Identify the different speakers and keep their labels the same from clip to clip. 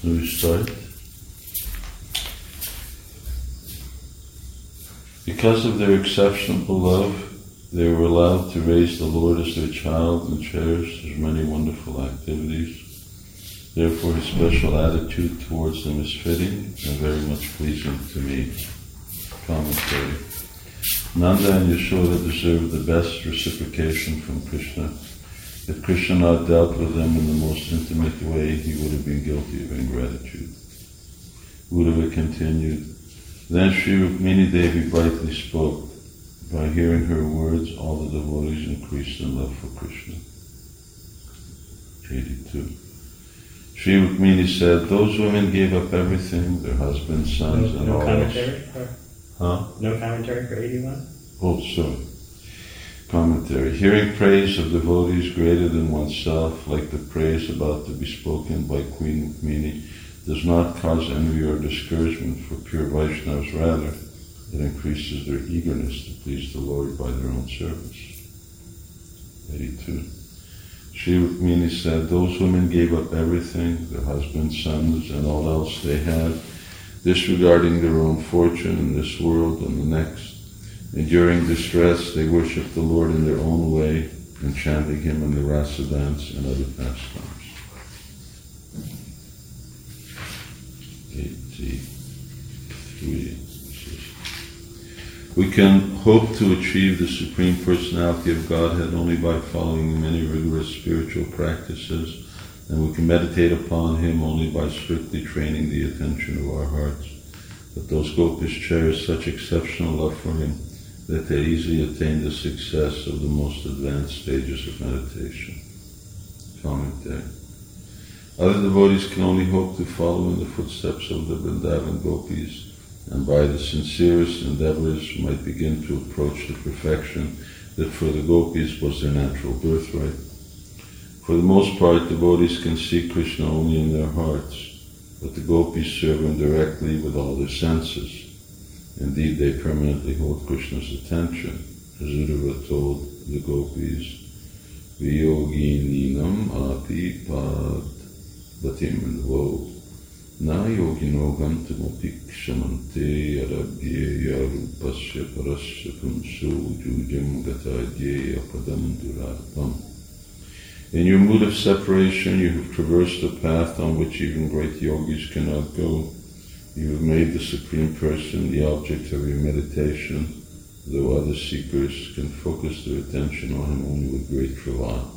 Speaker 1: We start. Because of their exceptional love, they were allowed to raise the Lord as their child and cherish his many wonderful activities. Therefore, his special attitude towards them is fitting and very much pleasing to me. Commentary. Nanda and Yashoda deserve the best reciprocation from Krishna. If Krishna had dealt with them in the most intimate way, he would have been guilty of ingratitude. Uddhava continued, Then Sri Rukmini Devi brightly spoke. By hearing her words, all the devotees increased in love for Krishna. 82. Sri Rukmini said, Those women gave up everything, their husbands, sons, and all
Speaker 2: commentary?
Speaker 1: else.
Speaker 2: No commentary for 81?
Speaker 1: Oh, sorry. Commentary. Hearing praise of devotees greater than oneself, like the praise about to be spoken by Queen Rukmini, does not cause envy or discouragement for pure Vaishnavas. Rather, it increases their eagerness to please the Lord by their own service. 82. Sri Rukmini said, Those women gave up everything, their husbands, sons, and all else they had, disregarding their own fortune in this world and the next. Enduring distress, they worshipped the Lord in their own way, enchanting him in the rasa dance and other pastimes. 83. We can hope to achieve the Supreme Personality of Godhead only by following many rigorous spiritual practices, and we can meditate upon him only by strictly training the attention of our hearts. But those gopis cherish such exceptional love for him that they easily attain the success of the most advanced stages of meditation. Commentary. Other devotees can only hope to follow in the footsteps of the Vrindavan gopis, and by the sincerest endeavors might begin to approach the perfection that for the gopis was their natural birthright. For the most part, devotees can see Krishna only in their hearts, but the gopis serve him directly with all their senses. Indeed, they permanently hold Krishna's attention, as Uddhava told the gopis, Viyogininam api pad batim vo na yogino gantamopi kshamante arabhyeya rupasya parasya pumso jujam gatadyeya padam durarpam. In your mood of separation, you have traversed a path on which even great yogis cannot go. You have made the Supreme Person the object of your meditation, though other seekers can focus their attention on him only with great travail.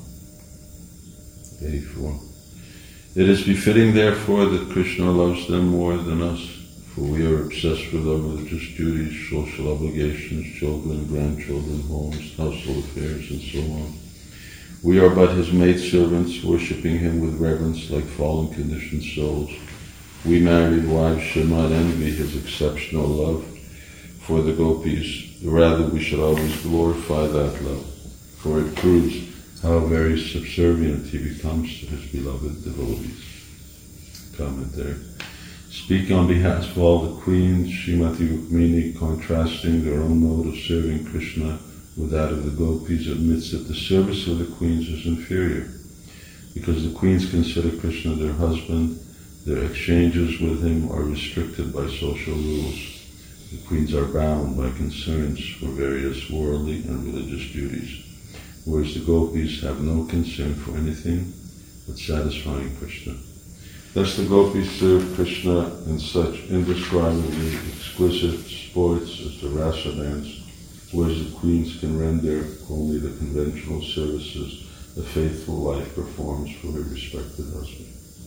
Speaker 1: 84. It is befitting, therefore, that Krishna loves them more than us, for we are obsessed with our religious duties, social obligations, children, grandchildren, homes, household affairs, and so on. We are but his maidservants, worshipping him with reverence like fallen conditioned souls. We married wives should not envy his exceptional love for the gopis. Rather, we should always glorify that love, for it proves how very subservient he becomes to his beloved devotees. Commentary. Speaking on behalf of all the queens, Srimati Rukmini, contrasting their own mode of serving Krishna with that of the gopis, admits that the service of the queens is inferior, because the queens consider Krishna their husband. Their exchanges with him are restricted by social rules. The queens are bound by concerns for various worldly and religious duties, whereas the gopis have no concern for anything but satisfying Krishna. Thus the gopis serve Krishna in such indescribably exquisite sports as the rasa dance, whereas the queens can render only the conventional services a faithful wife performs for her respected husband.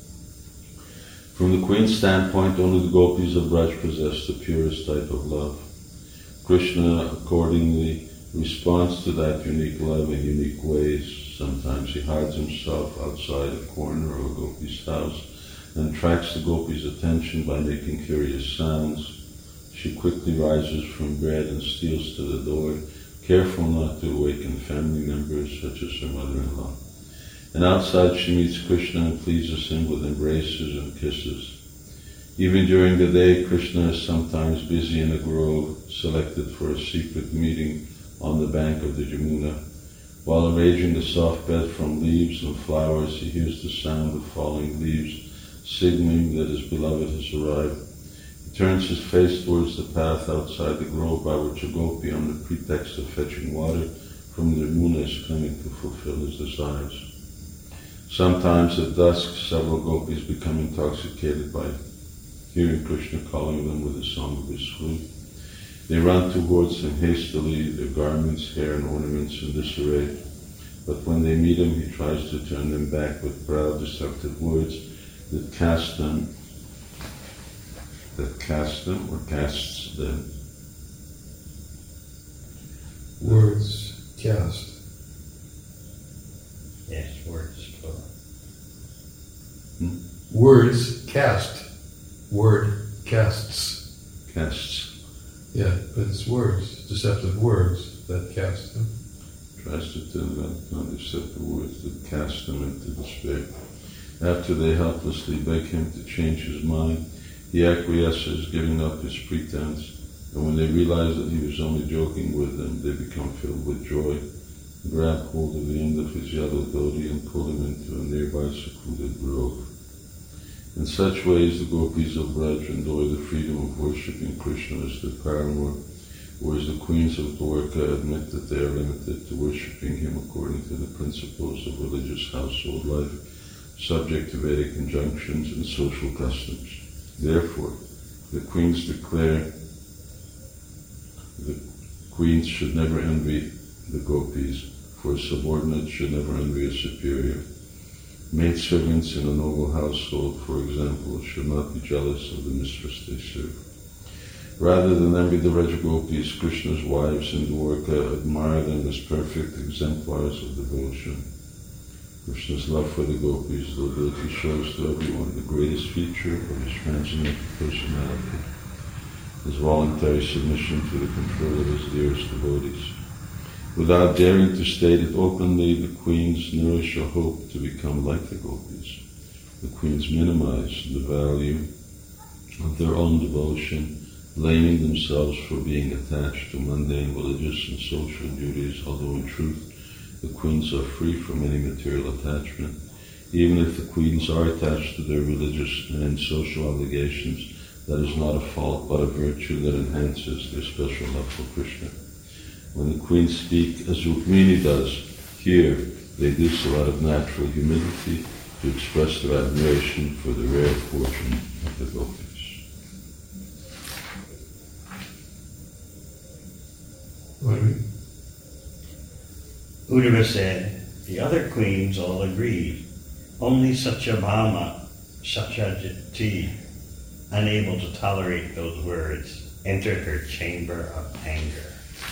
Speaker 1: From the queen's standpoint, only the gopis of Braj possess the purest type of love. Krishna accordingly responds to that unique love in unique ways. Sometimes he hides himself outside a corner of a gopi's house and attracts the gopi's attention by making curious sounds. She quickly rises from bed and steals to the door, careful not to awaken family members such as her mother-in-law. And outside she meets Krishna and pleases him with embraces and kisses. Even during the day, Krishna is sometimes busy in a grove selected for a secret meeting on the bank of the Jamuna. While arranging the soft bed from leaves and flowers, he hears the sound of falling leaves signaling that his beloved has arrived. He turns his face towards the path outside the grove by which a gopi, on the pretext of fetching water from the Yamuna, is coming to fulfill his desires. Sometimes at dusk, several gopis become intoxicated by hearing Krishna calling them with the song of his flute. They run towards him hastily, their garments, hair, and ornaments in disarray. But when they meet him, he tries to turn them back with proud, destructive words that casts them or casts them.
Speaker 2: Words cast.
Speaker 3: Yes, words plural.
Speaker 2: Words cast. Word casts.
Speaker 1: Casts.
Speaker 2: Yeah, but it's words, deceptive words that cast them.
Speaker 1: Tries to turn them on deceptive words that cast them into despair. After they helplessly beg him to change his mind, he acquiesces, giving up his pretense, and when they realize that he was only joking with them, they become filled with joy, grab hold of the end of his yellow dhoti and pull him into a nearby secluded grove. In such ways, the gopis of Braj enjoy the freedom of worshipping Krishna as their paramour, whereas the queens of Dwarka admit that they are limited to worshipping him according to the principles of religious household life, subject to Vedic injunctions and social customs. Therefore, the queens declare the queens should never envy the gopis, for a subordinate should never envy a superior. Maidservants in a noble household, for example, should not be jealous of the mistress they serve. Rather than envy the Rajagopis, Krishna's wives in Dwarka admire them as perfect exemplars of devotion. Krishna's love for the gopis, though guilty, shows to everyone the greatest feature of his transcendental personality, his voluntary submission to the control of his dearest devotees. Without daring to state it openly, the queens nourish a hope to become like the gopis. The queens minimize the value of their own devotion, blaming themselves for being attached to mundane religious and social duties, although in truth the queens are free from any material attachment. Even if the queens are attached to their religious and social obligations, that is not a fault but a virtue that enhances their special love for Krishna. When the queens speak as Rukmini does here, they do so out of natural humility to express their admiration for the rare fortune of the gopis.
Speaker 2: What do you mean?
Speaker 3: Uddhava said, the other queens all agreed. Only Satyabhama, Satyajiti, unable to tolerate those words, entered her chamber of anger.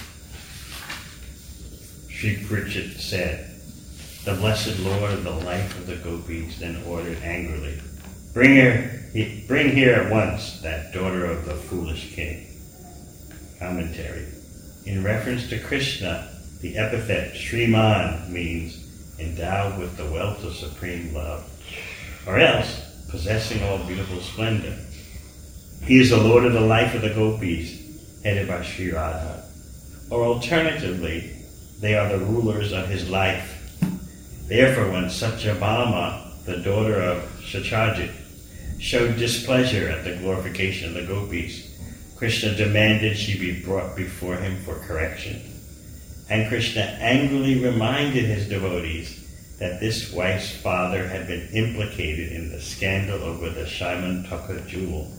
Speaker 3: Sri Pritchett said, the blessed Lord, the life of the gopis, then ordered angrily, bring here at once that daughter of the foolish king. Commentary. In reference to Krishna, the epithet Sriman means endowed with the wealth of supreme love, or else possessing all beautiful splendor. He is the Lord of the life of the gopis, headed by Sri Radha. Or alternatively, they are the rulers of his life. Therefore, when Satyabhama, the daughter of Satyajit, showed displeasure at the glorification of the gopis, Krishna demanded she be brought before him for correction. And Krishna angrily reminded his devotees that this wife's father had been implicated in the scandal over the Shaimantaka jewel.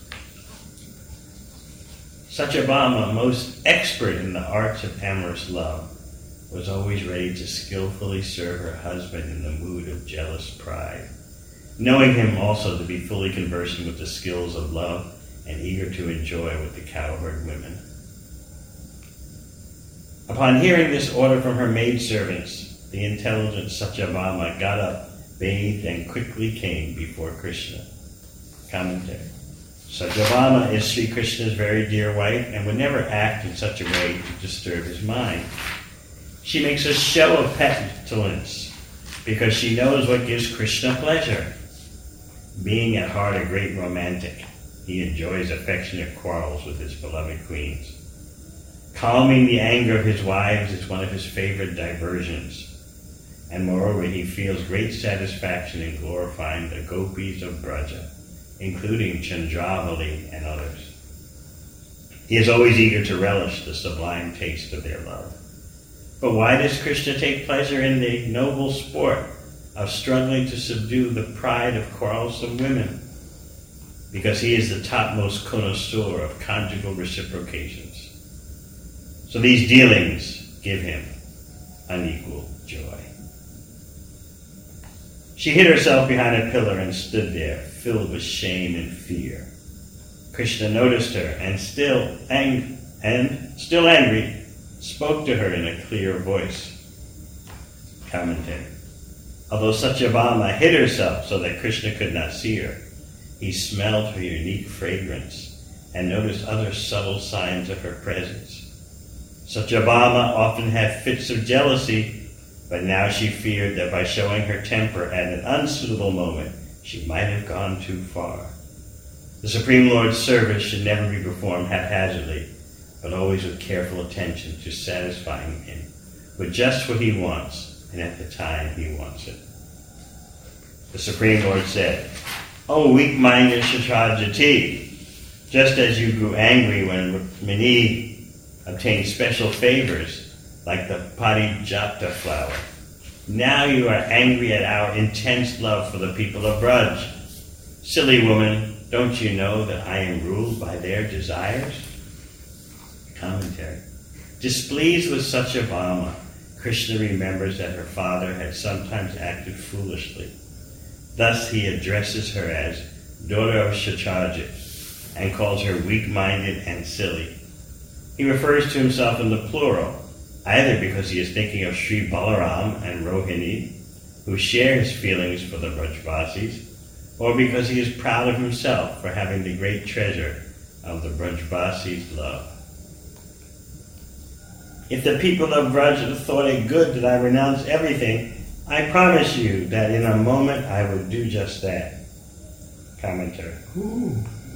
Speaker 3: Satyabhama, most expert in the arts of amorous love, was always ready to skillfully serve her husband in the mood of jealous pride, knowing him also to be fully conversant with the skills of love and eager to enjoy with the cowherd women. Upon hearing this order from her maidservants, the intelligent Satyabhama got up, bathed, and quickly came before Krishna. Commentary. Satyabhama is Sri Krishna's very dear wife and would never act in such a way to disturb his mind. She makes a show of petulance because she knows what gives Krishna pleasure. Being at heart a great romantic, he enjoys affectionate quarrels with his beloved queens. Calming the anger of his wives is one of his favorite diversions. and moreover he feels great satisfaction in glorifying the gopis of Braja, including Chandravali and others. He is always eager to relish the sublime taste of their love. But why does Krishna take pleasure in the noble sport of struggling to subdue the pride of quarrelsome women? Because he is the topmost connoisseur of conjugal reciprocations. So these dealings give him unequal joy. She hid herself behind a pillar and stood there, filled with shame and fear. Krishna noticed her and still angry, spoke to her in a clear voice. Commentary. Although Satyabhama hid herself so that Krishna could not see her, he smelled her unique fragrance and noticed other subtle signs of her presence. Satyabhama often had fits of jealousy, but now she feared that by showing her temper at an unsuitable moment, she might have gone too far. The Supreme Lord's service should never be performed haphazardly, but always with careful attention to satisfying him with just what he wants and at the time he wants it. The Supreme Lord said, "O weak-minded Shatrajati, just as you grew angry when Rukmini obtained special favors like the Parijata flower, now you are angry at our intense love for the people of Braj. Silly woman, don't you know that I am ruled by their desires?" Commentary. Displeased with Satyabhama, Krishna remembers that her father had sometimes acted foolishly. Thus he addresses her as daughter of Shatrajit and calls her weak-minded and silly. He refers to himself in the plural, either because he is thinking of Sri Balaram and Rohini, who share his feelings for the Brajvasis, or because he is proud of himself for having the great treasure of the Brajvasis' love. If the people of Braj thought it good that I renounce everything, I promise you that in a moment I would do just that. Commentary.
Speaker 2: Ooh.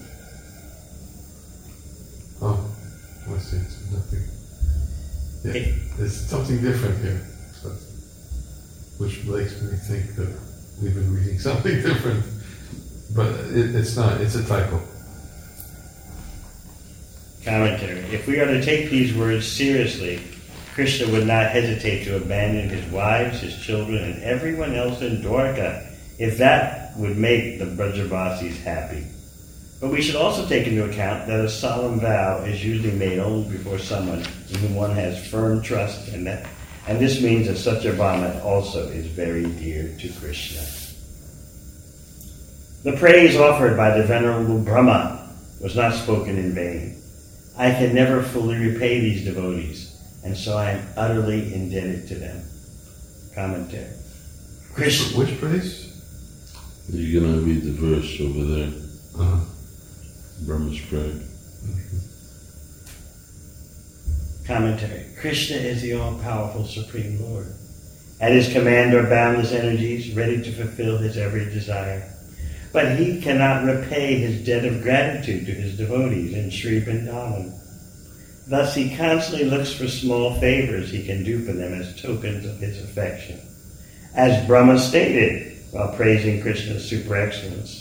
Speaker 2: Oh, I see. It's nothing. Yeah, there's something different here, which makes me think that we've been reading something different. But it's not. It's a typo.
Speaker 3: Commentary. If we are to take these words seriously, Krishna would not hesitate to abandon his wives, his children, and everyone else in Dwarka if that would make the Brajavasis happy. But we should also take into account that a solemn vow is usually made only before someone in whom one has firm trust, and this means that Satyabhama also is very dear to Krishna. The praise offered by the Venerable Brahma was not spoken in vain. I can never fully repay these devotees, and so I am utterly indebted to them. Commentary. Krishna.
Speaker 2: Which praise?
Speaker 1: You're going to read the verse over there.
Speaker 2: Uh-huh.
Speaker 1: Brahma's prayer.
Speaker 3: Commentary. Krishna is the all-powerful Supreme Lord. At his command are boundless energies, ready to fulfill his every desire. But he cannot repay his debt of gratitude to his devotees in Sri Vrindavan. Thus he constantly looks for small favors he can do for them as tokens of his affection. As Brahma stated while praising Krishna's super excellence,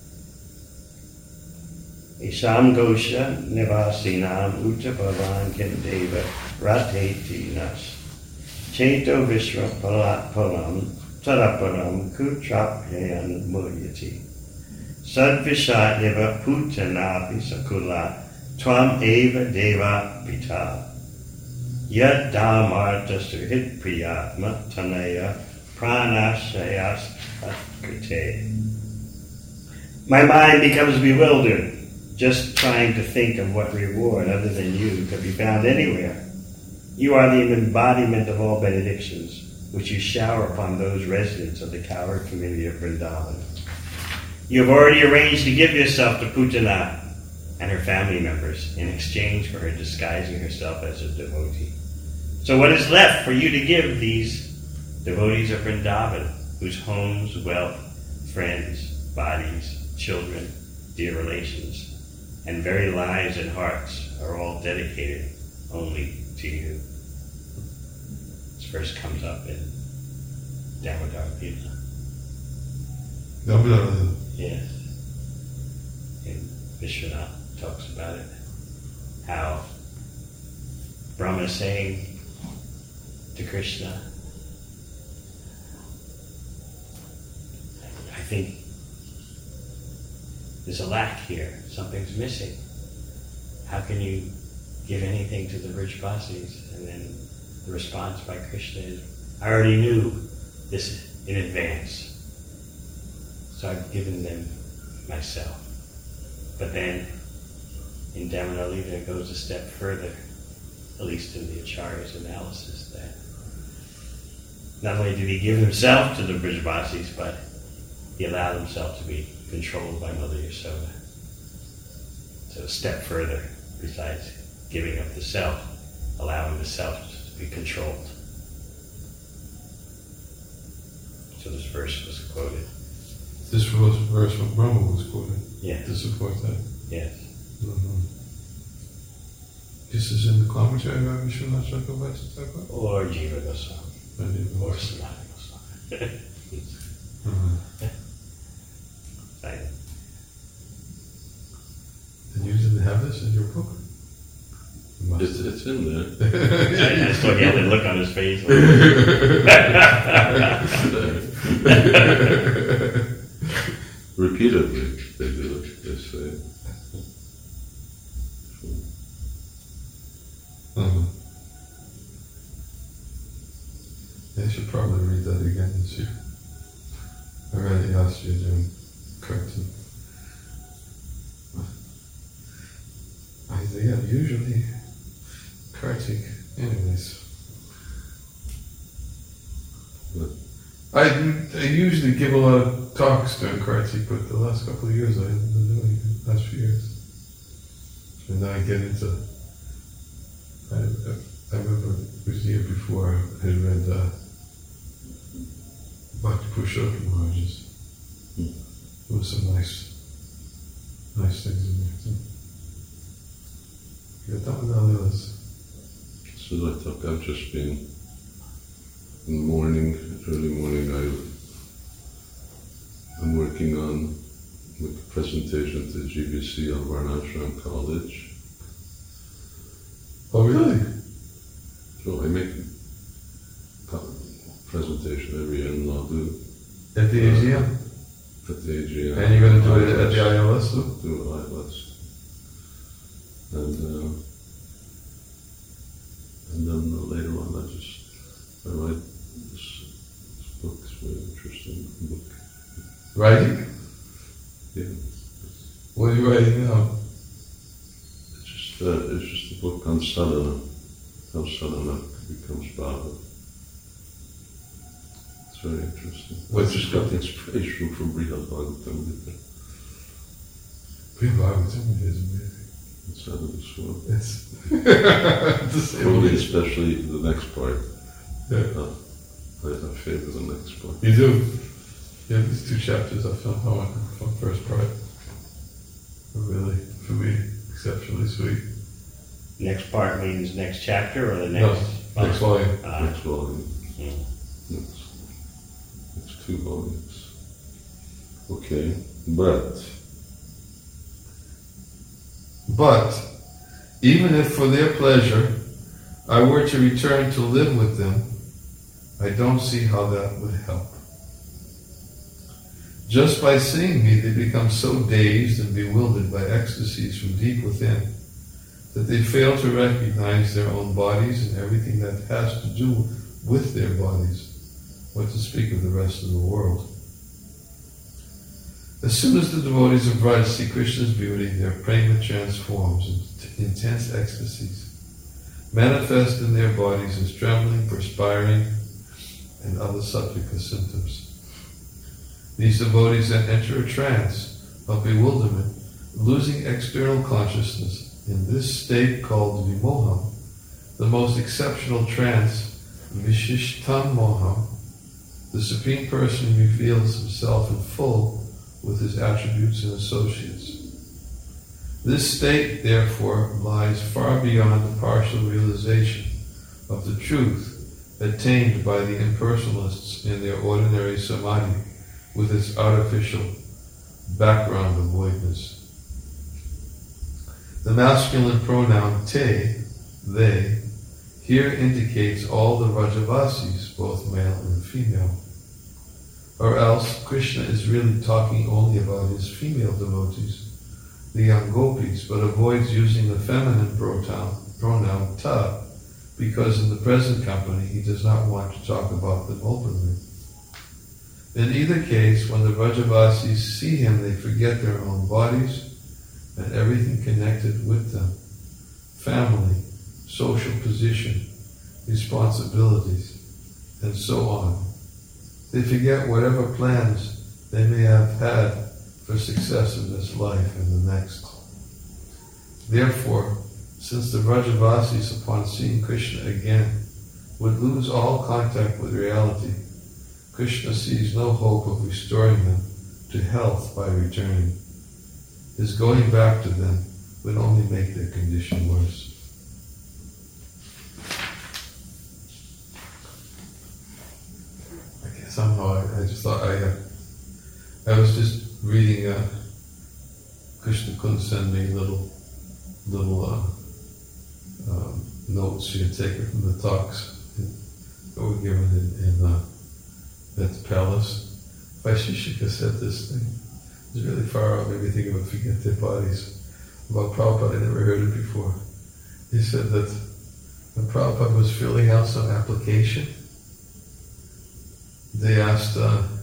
Speaker 3: Isham Gosha Nivasinam Uttapavan Kendeva Rateti Nas Cheto Vishra Palam Taraparam Kutrapyayan Muryati Sadvisha Eva Putanapi Sakula Tvam Eva Deva Pita Yad Damarta Suhit Priyatma Tanaya Pranashayas Akrite. My mind becomes bewildered just trying to think of what reward other than you could be found anywhere. You are the embodiment of all benedictions, which you shower upon those residents of the cowherd community of Vrindavan. You have already arranged to give yourself to Putana and her family members in exchange for her disguising herself as a devotee. So what is left for you to give these devotees of Vrindavan, whose homes, wealth, friends, bodies, children, dear relations, and very lives and hearts are all dedicated only to you? This verse comes up in Damodar Lila.
Speaker 2: Damodar.
Speaker 3: Yes. And Vishwanath talks about it. How Brahma is saying to Krishna, I think there's a lack here. Something's missing. How can you give anything to the Vrajavasis? And then the response by Krishna is, I already knew this in advance. So I've given them myself. But then in Damodar Lila it goes a step further, at least in the Acharya's analysis, that not only did he give himself to the Vrajavasis, but he allowed himself to be controlled by Mother Yasoda. So a step further, besides giving up the self, allowing the self to be controlled. So this verse was quoted.
Speaker 2: This verse from Brahma was quoted
Speaker 3: Yes.
Speaker 2: to support that.
Speaker 3: Yes.
Speaker 2: Mm-hmm. This is in the commentary by Vishwanath Chakravarti Thakur?
Speaker 3: Or Jiva Goswami. Or
Speaker 2: Mm-hmm.
Speaker 3: Sanatana Goswami. Silent.
Speaker 2: And you didn't have this in your book? You must
Speaker 1: It's in there.
Speaker 3: I just look at the look on his face.
Speaker 1: Repeatedly, they do it. They say.
Speaker 2: Uh-huh. I should probably read that again this year. I already asked you to correct it. Yeah, usually Kartik, anyways.
Speaker 1: What?
Speaker 2: I usually give a lot of talks during Kartik, but the last couple of years I haven't been doing it, the last few years. And then I get into, I remember it was the year before I had read Bhakti Purushottam Maharaj's. There was some nice things in there too. You got that one on the list.
Speaker 1: So I thought I've just been in the morning, early morning, I'm working on the presentation to GBC on Varnashram College.
Speaker 2: Oh, really?
Speaker 1: So I make a presentation every year in Ladu
Speaker 2: At the AGM?
Speaker 1: at the AGM.
Speaker 2: And you're going to do it at the ILS too?
Speaker 1: Do it ILS. And then later on I write this book. It's a very interesting book.
Speaker 2: Writing?
Speaker 1: Yeah.
Speaker 2: What are you writing now?
Speaker 1: It's just a book on sadhana, how sadhana becomes bhava. It's very interesting. I just got the inspiration from Brihad Bhagavatam Gita.
Speaker 2: Bhagavatam is amazing.
Speaker 1: It's out of this world.
Speaker 2: It's
Speaker 1: Probably especially the next part.
Speaker 2: Yeah.
Speaker 1: I favor the next part.
Speaker 2: You do? Yeah, these two chapters I found from first part are really, for me, exceptionally sweet.
Speaker 3: Next part means next chapter or the next?
Speaker 2: No, next volume.
Speaker 1: Next volume.
Speaker 3: Yeah.
Speaker 1: It's 2 volumes. Okay, but
Speaker 2: even if for their pleasure I were to return to live with them, I don't see how that would help. Just by seeing me, they become so dazed and bewildered by ecstasies from deep within that they fail to recognize their own bodies and everything that has to do with their bodies, what to speak of the rest of the world. As soon as the devotees of Vraj see Krishna's beauty, their prema transforms into intense ecstasies, manifest in their bodies as trembling, perspiring, and other sattvika symptoms. These devotees then enter a trance of bewilderment, losing external consciousness. In this state called vimoham, the most exceptional trance, Vishishtam Moham, the Supreme Person reveals himself in full with his attributes and associates. This state, therefore, lies far beyond the partial realization of the truth attained by the impersonalists in their ordinary samadhi with its artificial background of voidness. The masculine pronoun te, they, here indicates all the Vrajavasis, both male and female. Or else, Krishna is really talking only about his female devotees, the young gopis, but avoids using the feminine pronoun ta, because in the present company he does not want to talk about them openly. In either case, when the Vrajavasis see him, they forget their own bodies and everything connected with them, family, social position, responsibilities, and so on. They forget whatever plans they may have had for success in this life and the next. Therefore, since the Vrajavasis, upon seeing Krishna again, would lose all contact with reality, Krishna sees no hope of restoring them to health by returning. His going back to them would only make their condition worse. I guess somehow I just thought I was just reading Krishna couldn't send me little notes she had taken from the talks that were given at the palace. Vaisheshika said this thing. It's really far out, maybe think about forget their bodies. About Prabhupada, I never heard it before. He said that when Prabhupada was filling out some application, they asked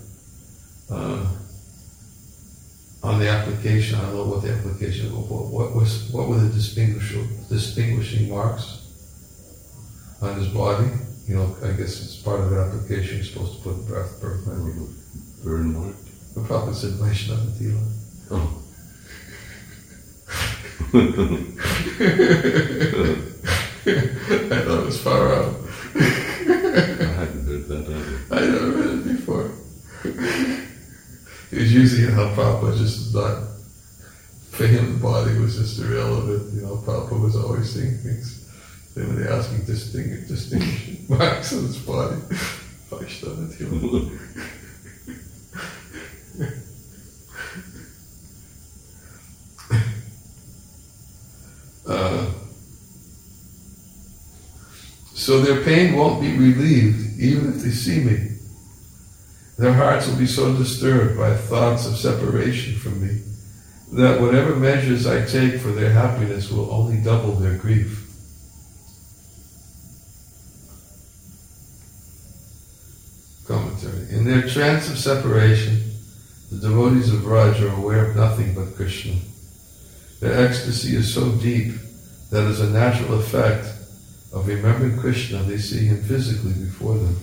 Speaker 2: on the application, I don't know what the application was, what were the distinguishing marks on his body? You know, I guess it's part of the application, you're supposed to put birth,
Speaker 1: burn mark.
Speaker 2: The Prabhupada said Vaishnava Tila.
Speaker 1: Oh.
Speaker 2: I thought it was far out.
Speaker 1: I hadn't heard that either.
Speaker 2: I never read it before. He was using it how Prabhupada just not, for him the body was just irrelevant. You know, Prabhupada was always saying things. They were asking distinguishing marks on his body. Vaishnava Tila. So their pain won't be relieved even if they see me. Their hearts will be so disturbed by thoughts of separation from me that whatever measures I take for their happiness will only double their grief. Commentary. In their trance of separation, the devotees of Vraj are aware of nothing but Krishna. Their ecstasy is so deep that as a natural effect of remembering Krishna, they see him physically before them.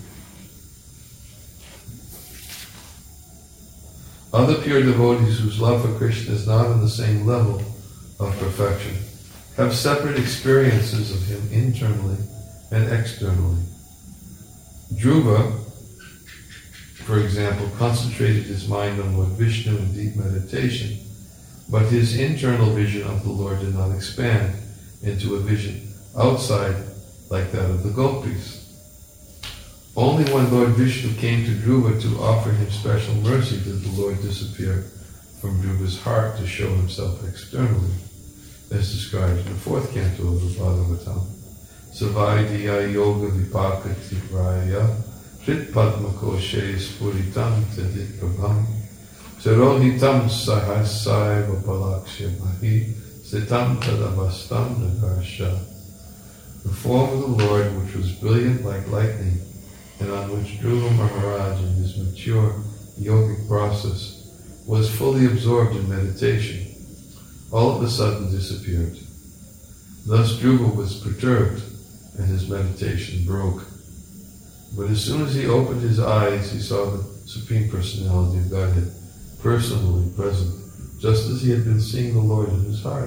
Speaker 2: Other pure devotees whose love for Krishna is not on the same level of perfection have separate experiences of him internally and externally. Dhruva, for example, concentrated his mind on Lord Vishnu in deep meditation, but his internal vision of the Lord did not expand into a vision outside like that of the gopis. Only when Lord Vishnu came to Dhruva to offer him special mercy did the Lord disappear from Dhruva's heart to show himself externally, as described in the 4th canto of the Bhagavatam. Savaidya yoga vipakati raya Hrit padma koshe spuritam tadit prabham Sarohitam sahasaiva palakshya bhahi sitam tadavastam nagarsha. The form of the Lord, which was brilliant like lightning, and on which Dhruva Maharaj in his mature yogic process was fully absorbed in meditation, all of a sudden disappeared. Thus Dhruva was perturbed, and his meditation broke. But as soon as he opened his eyes, he saw the Supreme Personality of Godhead personally present, just as he had been seeing the Lord in his heart.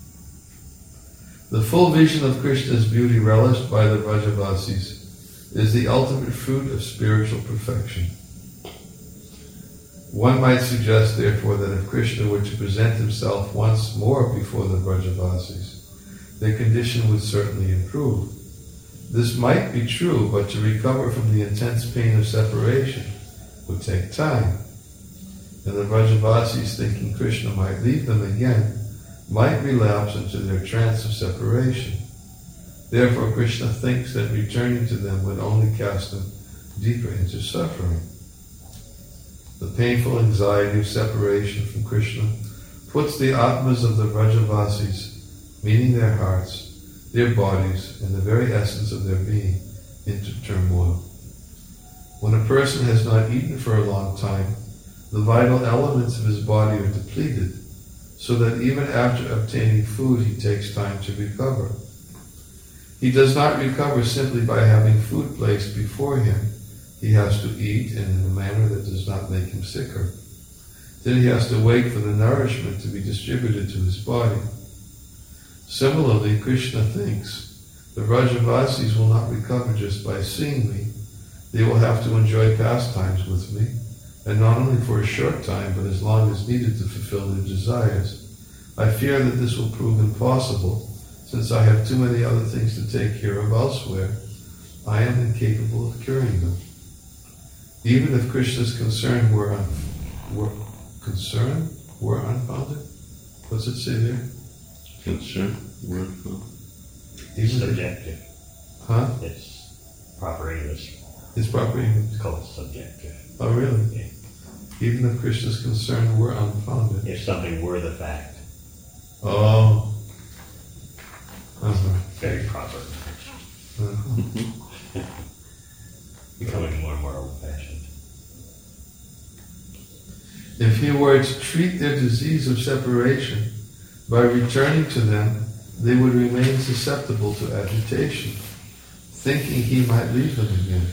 Speaker 2: The full vision of Krishna's beauty relished by the Vrajavasis is the ultimate fruit of spiritual perfection. One might suggest, therefore, that if Krishna were to present himself once more before the Vrajavasis, their condition would certainly improve. This might be true, but to recover from the intense pain of separation would take time. And the Vrajavasis, thinking Krishna might leave them again, might relapse into their trance of separation. Therefore, Krishna thinks that returning to them would only cast them deeper into suffering. The painful anxiety of separation from Krishna puts the Atmas of the Vrajavasis, meaning their hearts, their bodies, and the very essence of their being, into turmoil. When a person has not eaten for a long time, the vital elements of his body are depleted, so that even after obtaining food he takes time to recover. He does not recover simply by having food placed before him. He has to eat, and in a manner that does not make him sicker. Then he has to wait for the nourishment to be distributed to his body. Similarly, Krishna thinks the Vrajavasis will not recover just by seeing me. They will have to enjoy pastimes with me, and not only for a short time, but as long as needed to fulfill their desires. I fear that this will prove impossible, since I have too many other things to take care of elsewhere. I am incapable of curing them. Even if Krishna's concern were unfounded? What's it say there?
Speaker 1: Concern? Word found?
Speaker 3: It's subjective.
Speaker 2: Huh?
Speaker 3: It's proper English.
Speaker 2: It's proper English.
Speaker 3: It's called subjective.
Speaker 2: Oh, really?
Speaker 3: Yeah.
Speaker 2: Even if Krishna's concern were unfounded?
Speaker 3: If something were the fact.
Speaker 2: Oh.
Speaker 3: Very proper. Becoming more and more old-fashioned.
Speaker 2: If he were to treat their disease of separation by returning to them, they would remain susceptible to agitation, thinking he might leave them again.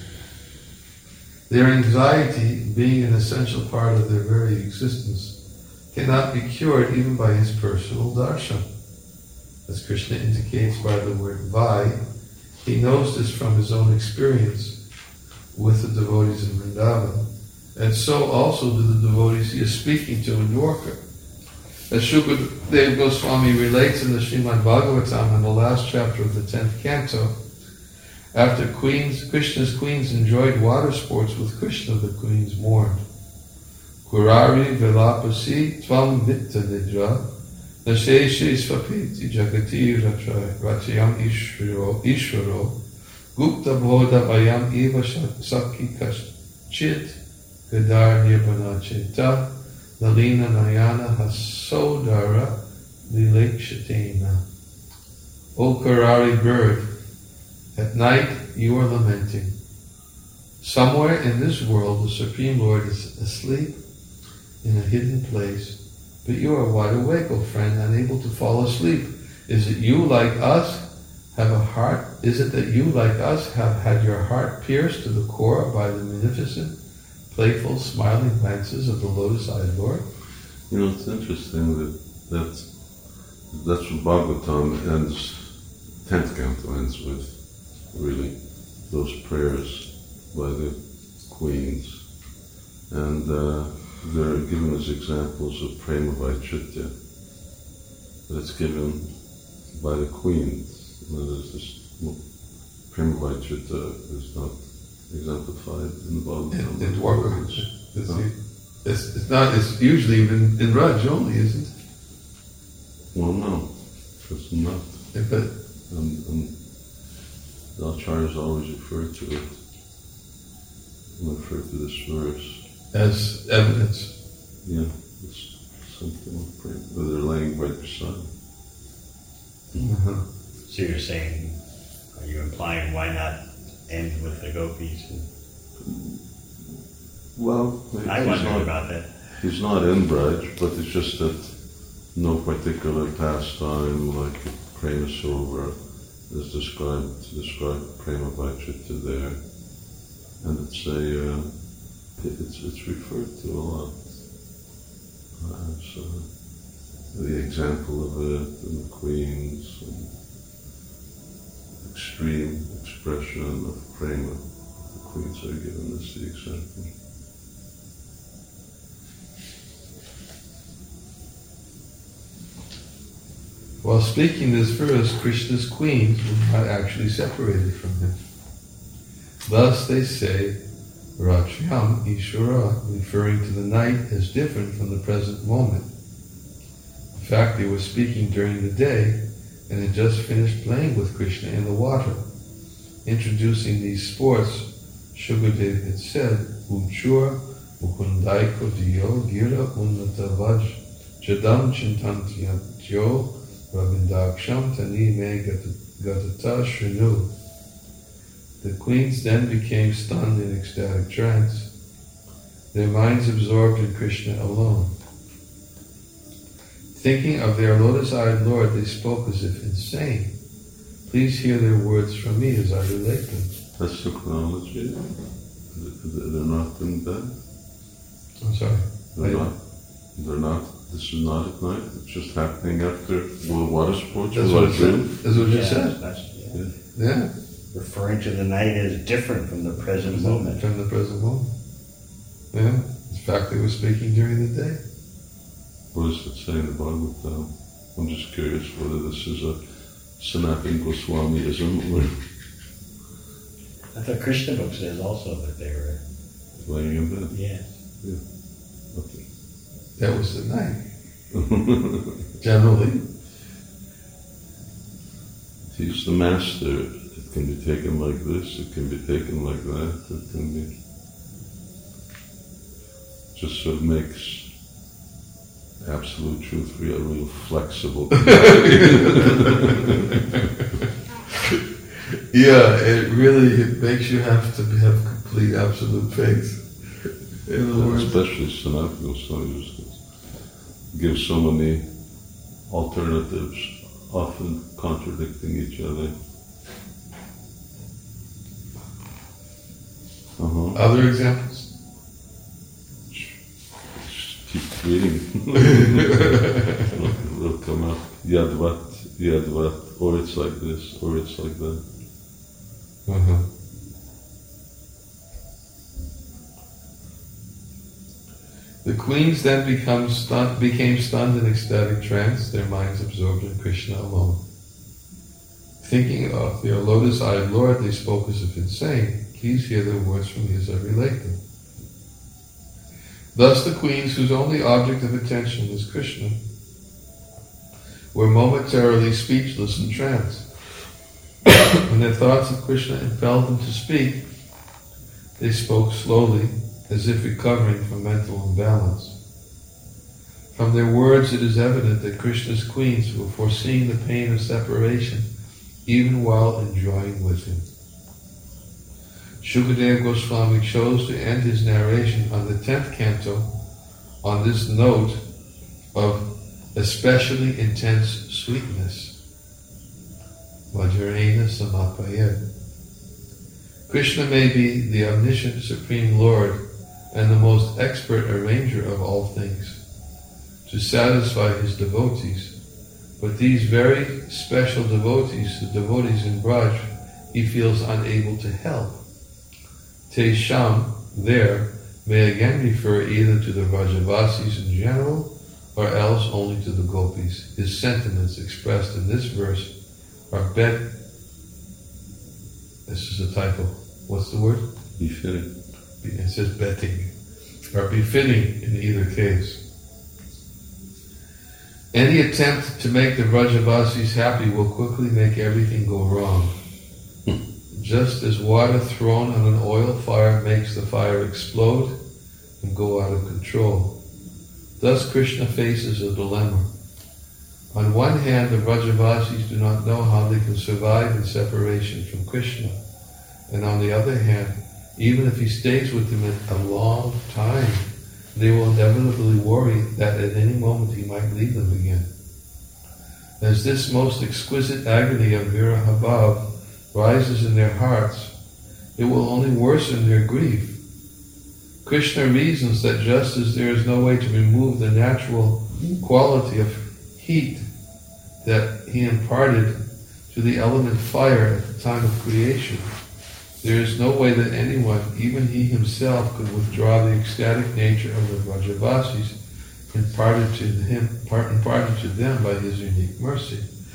Speaker 2: Their anxiety, being an essential part of their very existence, cannot be cured even by his personal darshan. As Krishna indicates by the word vai, he knows this from his own experience with the devotees in Vrindavan, and so also do the devotees he is speaking to in Dwarka. As Shukadeva Goswami relates in the Srimad Bhagavatam in the last chapter of the 10th canto, after Krishna's queens enjoyed water sports with Krishna, the queens mourned. Kurari velapasi tvam vitta nidra naseshe svapiti jagati rachayam ishvaro gupta bodha vayam eva sakhi kaschit gadar nirbana cheta lalina nayana hasodara lilekshatena. O Kurari bird, at night you are lamenting. Somewhere in this world the Supreme Lord is asleep in a hidden place, but you are wide awake, O friend, unable to fall asleep. Is it you like us have a heart? Is it that you like us have had your heart pierced to the core by the magnificent, playful, smiling glances of the lotus-eyed Lord?
Speaker 1: You know, it's interesting that's what Bhagavatam ends, 10th canto ends with, really, those prayers by the queens. And they're given as examples of prema vaicitya. But it's given by the queens. There's this prema vaicitya is not exemplified in the Bhagavatam.
Speaker 2: In Dwarka. It's usually in Raj only, isn't it?
Speaker 1: Well, no, it's not.
Speaker 2: But
Speaker 1: And the Acharyas always refer to it, refer to this verse
Speaker 2: as evidence.
Speaker 1: Yeah, it's something like praying, but they're laying right beside.
Speaker 3: So you're saying, are you implying why not end with the gopis?
Speaker 1: Well,
Speaker 3: I wonder about that.
Speaker 1: He's not in Braj, but it's just that no particular pastime like Prema Silver is described to describe Prema Vaicitya there, and it's referred to a lot as the example of it and the queens and extreme expression of Prema. The queens are given as the example.
Speaker 2: While speaking this verse, Krishna's queens were not actually separated from him. Thus they say, Rajyam Ishvara, referring to the night as different from the present moment. In fact, they were speaking during the day and had just finished playing with Krishna in the water. Introducing these sports, Shukadev had said, Uchur Mukundaiko Diyo Gira Unnatavaj Jadam Chintantyo Ravindaksham Tani Me Gatata Shrinu. The queens then became stunned in ecstatic trance, their minds absorbed in Krishna alone. Thinking of their lotus-eyed Lord, they spoke as if insane. Please hear their words from me as I relate them.
Speaker 1: That's the chronology. They're not in bed.
Speaker 2: I'm sorry.
Speaker 1: They're not. This is not at night. It's just happening after water sports.
Speaker 2: That's what it said. That's what you said. Yeah.
Speaker 3: Referring to the night as different from the present moment.
Speaker 2: From the present moment. Yeah. In fact, they were speaking during the day.
Speaker 1: What does it say in the Bhagavatam? I'm just curious whether this is a Sanatana Goswamiism or
Speaker 3: I thought Krishna book says also that they were
Speaker 1: laying in bed.
Speaker 3: Yeah.
Speaker 1: Okay.
Speaker 2: That was the night. Generally.
Speaker 1: He's the master. It can be taken like this, it can be taken like that, it can be just sort of makes absolute truth real flexible.
Speaker 2: Yeah, it really makes you have to have complete absolute faith in the Word.
Speaker 1: Especially Sanatana Goswami gives so many alternatives, often contradicting each other.
Speaker 2: Other examples?
Speaker 1: Just keep reading. It'll come up. Yadvat, or it's like this, or it's like that.
Speaker 2: The queens then became stunned in ecstatic trance, their minds absorbed in Krishna alone. Thinking of their lotus-eyed Lord, they spoke as if insane. Please hear their words from me as I relate them. Thus the queens, whose only object of attention was Krishna, were momentarily speechless in trance. When their thoughts of Krishna impelled them to speak, they spoke slowly, as if recovering from mental imbalance. From their words it is evident that Krishna's queens were foreseeing the pain of separation, even while enjoying with him. Shukadev Goswami chose to end his narration on the 10th canto on this note of especially intense sweetness. Vajrayana Samapayet. Krishna may be the omniscient Supreme Lord and the most expert arranger of all things to satisfy his devotees, but these very special devotees, the devotees in Braj, he feels unable to help. Te Sham, there, may again refer either to the Vrajavasis in general or else only to the gopis. His sentiments expressed in this verse are this is a typo. What's the word?
Speaker 1: Befitting.
Speaker 2: It says betting. Are befitting in either case. Any attempt to make the Vrajavasis happy will quickly make everything go wrong. Just as water thrown on an oil fire makes the fire explode and go out of control. Thus Krishna faces a dilemma. On one hand, the Vrajavasis do not know how they can survive in separation from Krishna. And on the other hand, even if he stays with them a long time, they will inevitably worry that at any moment he might leave them again. As this most exquisite agony of Viraha Bhav rises in their hearts, it will only worsen their grief. Krishna reasons that just as there is no way to remove the natural quality of heat that he imparted to the element fire at the time of creation, there is no way that anyone, even he himself, could withdraw the ecstatic nature of the Vrajavasis imparted to them by his unique mercy.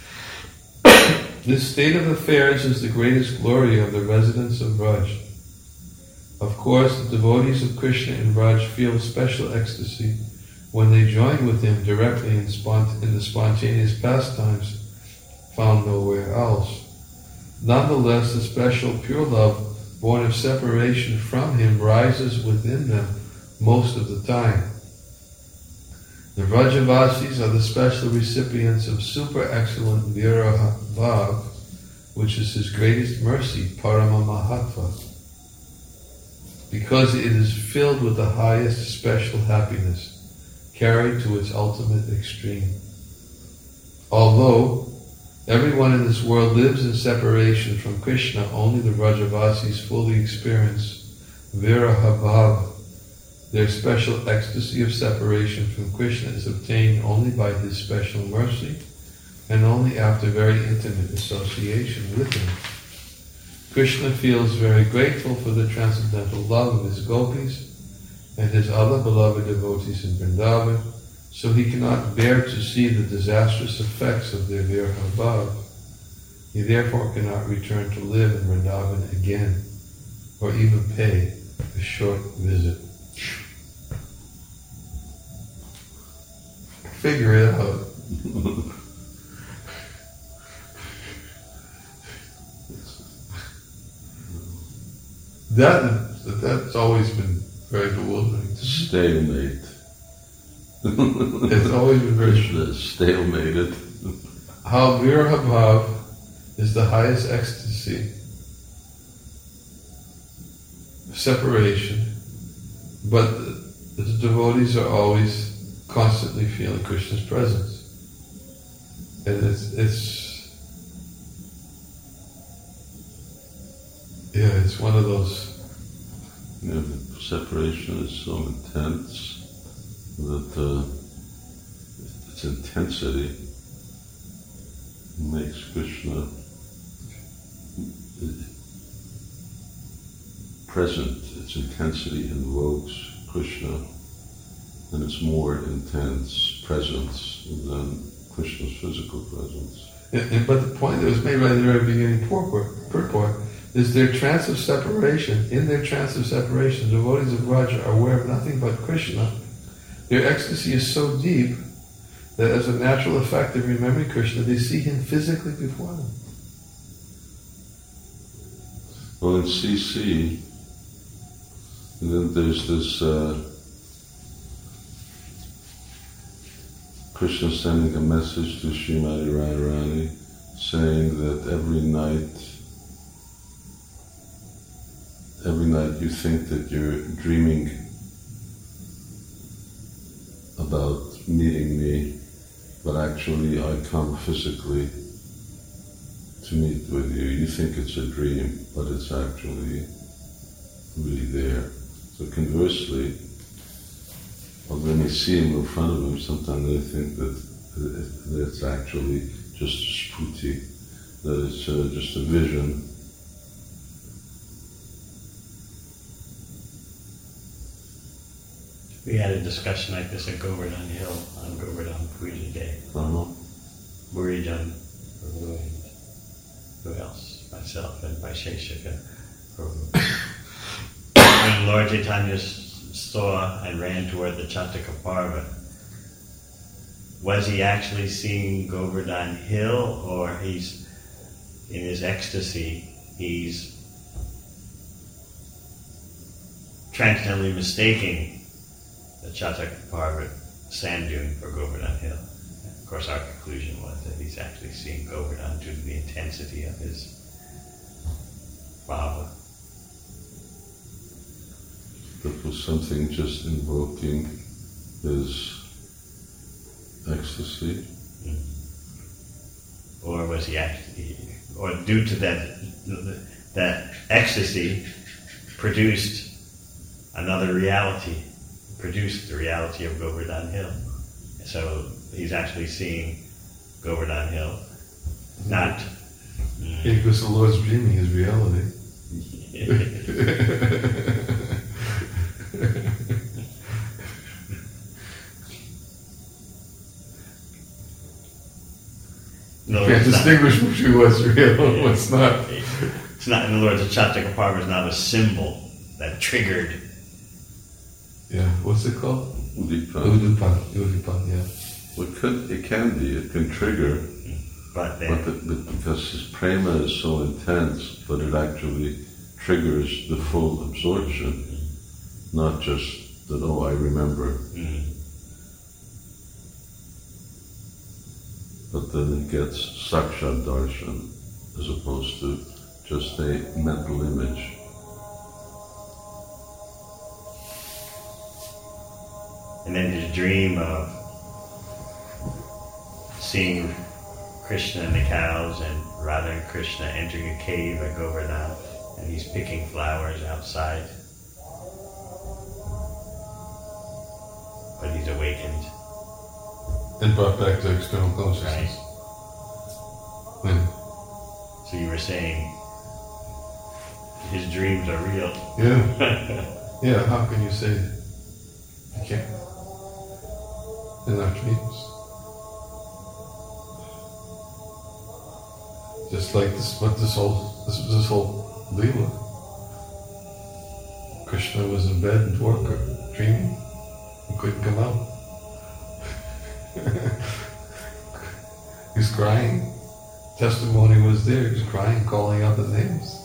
Speaker 2: This state of affairs is the greatest glory of the residents of Vraj. Of course, the devotees of Krishna in Vraj feel special ecstasy when they join with him directly in the spontaneous pastimes found nowhere else. Nonetheless, the special pure love born of separation from him rises within them most of the time. The Vrajavasis are the special recipients of super excellent Viraha Bhav, which is his greatest mercy, Parama Mahatva, because it is filled with the highest special happiness, carried to its ultimate extreme. Although everyone in this world lives in separation from Krishna, only the Vrajavasis fully experience Viraha Bhav. Their special ecstasy of separation from Krishna is obtained only by his special mercy and only after very intimate association with him. Krishna feels very grateful for the transcendental love of his gopis and his other beloved devotees in Vrindavan, so he cannot bear to see the disastrous effects of their Viraha Bhav. He therefore cannot return to live in Vrindavan again, or even pay a short visit. Figure it out. That's always been very bewildering.
Speaker 1: Stalemate.
Speaker 2: It's always been very
Speaker 1: stalemated.
Speaker 2: How Viraha Bhav is the highest ecstasy, separation, but the devotees are always constantly feeling Krishna's presence. And it's one of those.
Speaker 1: The separation is so intense that its intensity makes Krishna present. Its intensity invokes Krishna, and it's more intense presence than Krishna's physical presence.
Speaker 2: But the point that was made right at the very beginning, purport, is their trance of separation. In their trance of separation, devotees of Vraj are aware of nothing but Krishna. Their ecstasy is so deep that as a natural effect of remembering Krishna, they see him physically before them.
Speaker 1: Well, in CC, there's this Krishna sending a message to Srimati Radharani saying that every night you think that you're dreaming about meeting me, but actually I come physically to meet with you. You think it's a dream, but it's actually really there. So conversely, when they see him in front of them, sometimes they think that it's actually just spruti, that it's just a vision.
Speaker 3: We had a discussion like this at Govardhan Hill on Govardhan Puja Day. Murijan, who else? Myself and Vaisheshika. When Lord Chaitanya saw and ran toward the Chataka Parva, was he actually seeing Govardhan Hill, or he's in his ecstasy, he's transcendently mistaking the Chataka Parva sand dune for Govardhan Hill? Of course, our conclusion was that he's actually seeing Govardhan due to the intensity of his bhava.
Speaker 1: That was something just invoking his ecstasy.
Speaker 3: Or was he actually, or due to that ecstasy produced another reality, produced the reality of Govardhan Hill. So he's actually seeing Govardhan Hill, not...
Speaker 2: Yeah, because the Lord's dreaming is reality.
Speaker 3: In other
Speaker 2: You can't
Speaker 3: words,
Speaker 2: distinguish between what's real and what's not.
Speaker 3: it's not. In other words, the Chatakaparva is not a symbol that triggered.
Speaker 2: Yeah, what's it called?
Speaker 1: Udipan.
Speaker 2: Udipan, yeah.
Speaker 1: Well, it can be. It can trigger,
Speaker 3: But then,
Speaker 1: but because his prema is so intense, but it actually triggers the full absorption, not just that. Oh, I remember. But then it gets sakshat darshan as opposed to just a mental image.
Speaker 3: and then his dream of seeing Krishna and the cows and Radha and Krishna entering a cave at Govardhan, and he's picking flowers outside. But he's awakened.
Speaker 2: And brought back to external consciousness. When?
Speaker 3: So you were saying his dreams are real.
Speaker 2: Yeah. Yeah, how can you say you can't? They're not dreams. Just like this whole Leela. Krishna was in bed in Dwarka, dreaming. He couldn't come out. He's crying. Testimony was there. He was crying, calling out the names.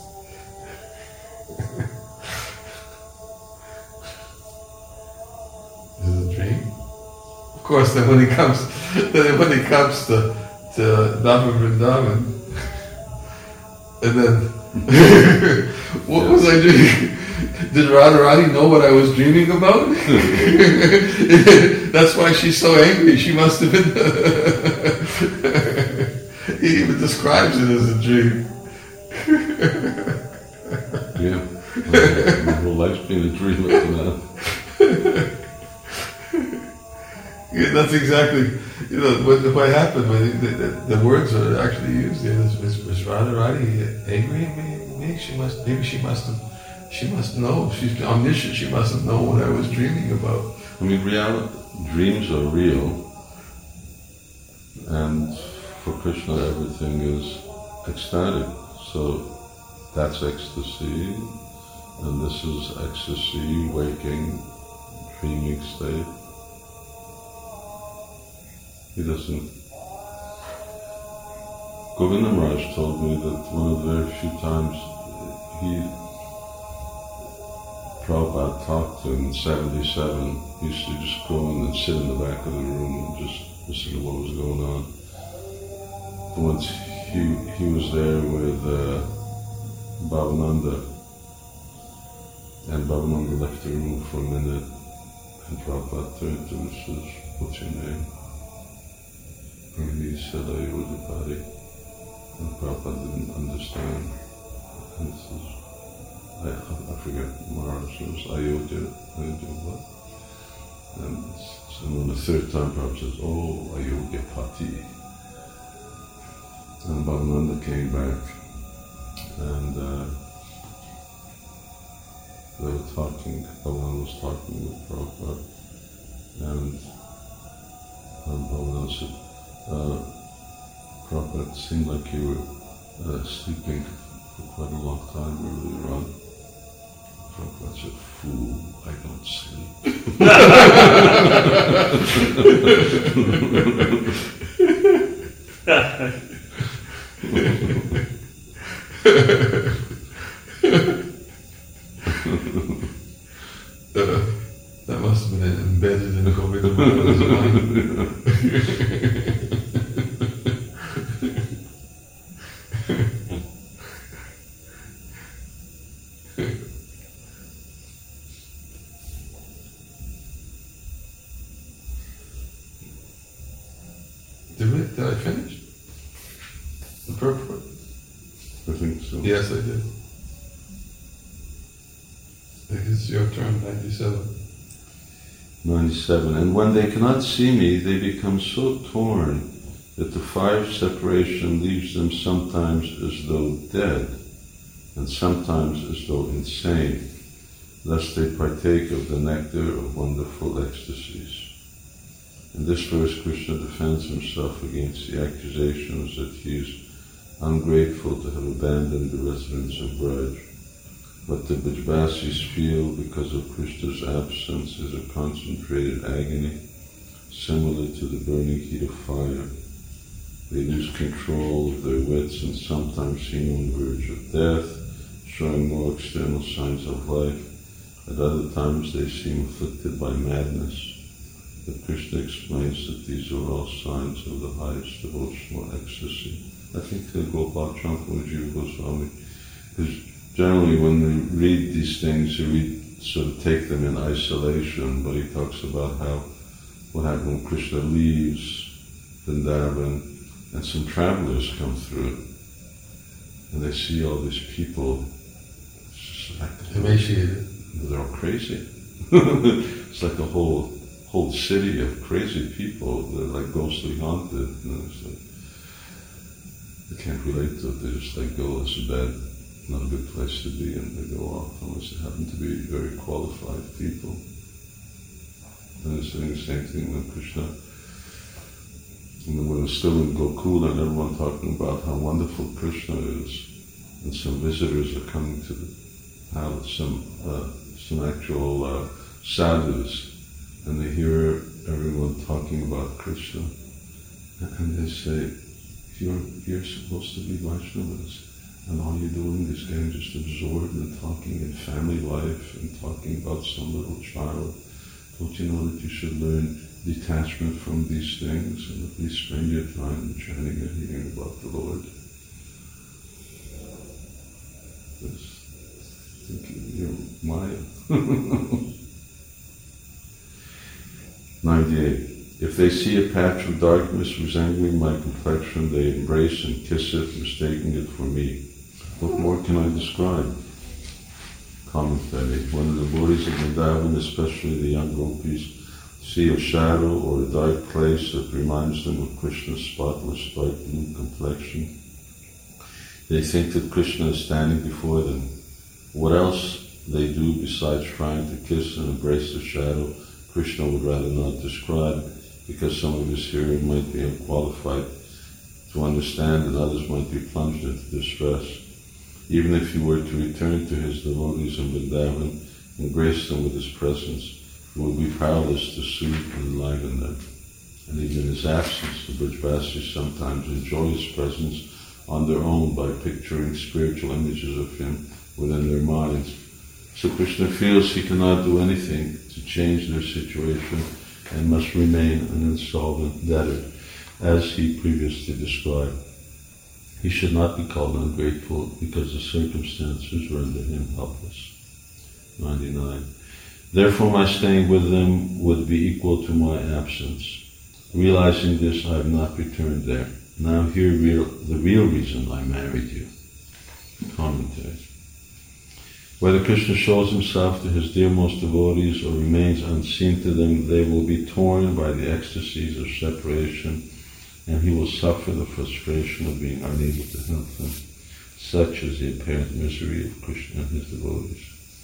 Speaker 2: Is it a dream? Of course, then when he comes to Dhamma Vrindavan, and then what was I dreaming? Did Radharani know what I was dreaming about? That's why she's so angry. She must have been. He even describes it as a dream.
Speaker 1: Yeah. My whole life's been a dream up to now.
Speaker 2: Yeah, that's exactly, what happened when the words are actually used. Was Radharani angry at me? She must know. She's omniscient. She must have known what I was dreaming about.
Speaker 1: I mean, dreams are real, and for Krishna everything is ecstatic. So that's ecstasy, and this is ecstasy, waking, dreaming state. He doesn't. Govinda Maharaj told me that one of the very few times Prabhupada talked to him in 77, he used to just go in and sit in the back of the room and just listen to what was going on. But once he was there with Bhavananda, and Bhavananda left the room for a minute, and Prabhupada turned to him and says, "What's your name?" And he said, "Ayodhya." And Prabhupada didn't understand. And he says, I forget, Maharaj says, Ayodhya what? And then the third time Prabhupada says, "Oh, Ayodhya Pati." And Bhavananda came back, and they were talking, Bhavananda was talking with Prabhupada, and Bhavananda said, Prabhupada, it seemed like you were sleeping for quite a long time earlier on. Prabhupada said, "Fool, I don't sleep."
Speaker 2: That must have been embedded in Govinda Maharaj's mind. Did I finish? The purport?
Speaker 1: I think so.
Speaker 2: Yes, I did. It's your turn, 97.
Speaker 1: 97. And when they cannot see me, they become so torn that the fire of separation leaves them sometimes as though dead, and sometimes as though insane, lest they partake of the nectar of wonderful ecstasies. In this verse, Krishna defends himself against the accusations that he is ungrateful to have abandoned the residence of Braj. What the Brajbasis feel because of Krishna's absence is a concentrated agony, similar to the burning heat of fire. They lose control of their wits and sometimes seem on the verge of death, showing no external signs of life. At other times they seem afflicted by madness. But Krishna explains that these are all signs of the highest devotional ecstasy. I think Gopal Chandra Jiva Goswami, because generally when we read these things, you sort of take them in isolation, but he talks about what happened when Krishna leaves Vrindavan and some travelers come through and they see all these people
Speaker 2: emaciated.
Speaker 1: They're all crazy. It's like a whole city of crazy people. They're like ghostly haunted. It's like, they can't relate to it. They just like go, it's a bad, not a good place to be, and they go off unless they happen to be very qualified people. And it's doing the same thing with Krishna. And when it was still in Gokula and everyone talking about how wonderful Krishna is, and some visitors are coming to the palace, some actual sadhus, and they hear everyone talking about Krishna, and they say, you're supposed to be Vaishnavas, and all you're doing is getting just absorbed in talking in family life and talking about some little child. Don't you know that you should learn detachment from these things and at least spend your time chanting and hearing about the Lord? You're Maya. 98. If they see a patch of darkness resembling my complexion, they embrace and kiss it, mistaking it for me. What more can I describe? Commentary. When the devotees of Vrindavan, especially the young gopis, see a shadow or a dark place that reminds them of Krishna's spotless dark blue complexion, they think that Krishna is standing before them. What else they do besides trying to kiss and embrace the shadow, Krishna would rather not describe, because some of his hearing might be unqualified to understand and others might be plunged into distress. Even if he were to return to his devotees in Vrindavan and grace them with his presence, he would be powerless to soothe and enliven them. And even in his absence, the Brajbasis sometimes enjoy his presence on their own by picturing spiritual images of him within their minds. So Krishna feels he cannot do anything to change their situation and must remain an insolvent debtor, as he previously described. He should not be called ungrateful because the circumstances render him helpless. 99. Therefore my staying with them would be equal to my absence. Realizing this, I have not returned there. Now hear the real reason I married you. Commentary. Whether Krishna shows himself to his dearmost devotees or remains unseen to them, they will be torn by the ecstasies of separation, and he will suffer the frustration of being unable to help them. Such is the apparent misery of Krishna and his devotees.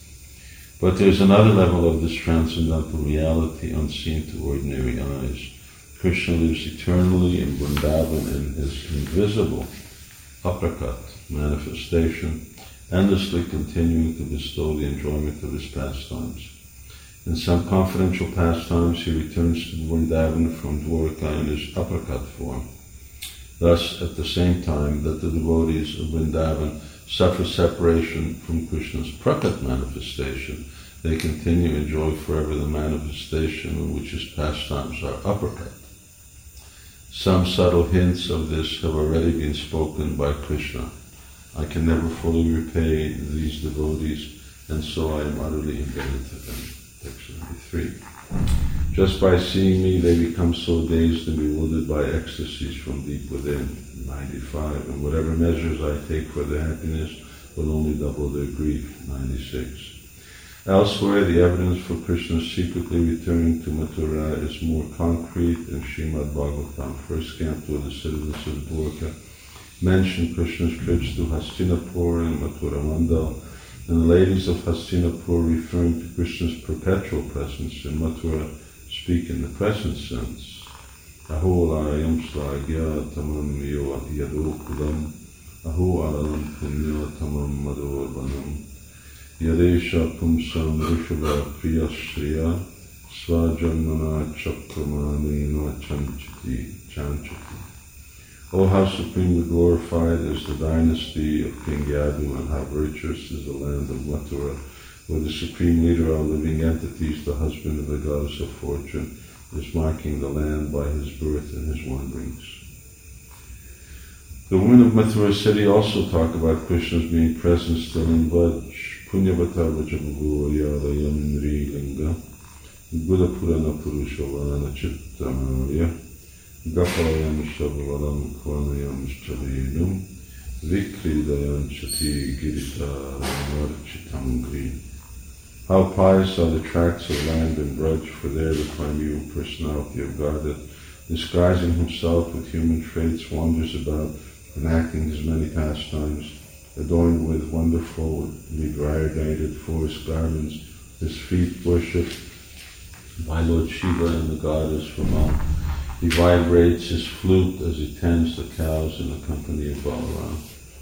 Speaker 1: But there is another level of this transcendental reality unseen to ordinary eyes. Krishna lives eternally in Vrindavan in his invisible aprakat manifestation, endlessly continuing to bestow the enjoyment of his pastimes. In some confidential pastimes, he returns to Vrindavan from Dwarka in his aprakat form. Thus, at the same time that the devotees of Vrindavan suffer separation from Krishna's prakat manifestation, they continue to enjoy forever the manifestation in which his pastimes are aprakat. Some subtle hints of this have already been spoken by Krishna. I can never fully repay these devotees, and so I am utterly indebted to them. Text 93. Just by seeing me, they become so dazed and bewildered by ecstasies from deep within. 95. And whatever measures I take for their happiness will only double their grief. 96. Elsewhere, the evidence for Krishna secretly returning to Mathura is more concrete in Srimad Bhagavatam. First canto of the citizens of Dwarka mention Krishna's trips to Hastinapur and Mathura Mandal, and the ladies of Hastinapur, referring to Krishna's perpetual presence in Mathura, speak in the present sense. Aho Arayam Slagya Tamam Yadokulam, Aho Alam Punya Tamam Madhurvanam, Yadesha Pumsam Rishabha Priyashriya, Svajanmana Chakramanina Chanchati. O how supremely glorified is the dynasty of King Yadu, and how virtuous is the land of Mathura, where the supreme leader of living entities, the husband of the goddess of fortune, is marking the land by his birth and his wanderings. The women of Mathura city also talk about Krishna's being present still in Vaj, Punyavata Vajabu Yadayam Linga, Buddha Purana Purushavana Chittamarya, Gapalayam Shavalam Kvanayam Shavayam, Vikridayam Chati Girita Marchitangri. How pious are the tracts of land in Braj, for there the primeval personality of Godhead, disguising himself with human traits, wanders about, enacting his many pastimes, adorned with wonderful, variegated forest garments. His feet worship by Lord Shiva and the goddess Rama. He vibrates his flute as he tends the cows in the company of Balaram.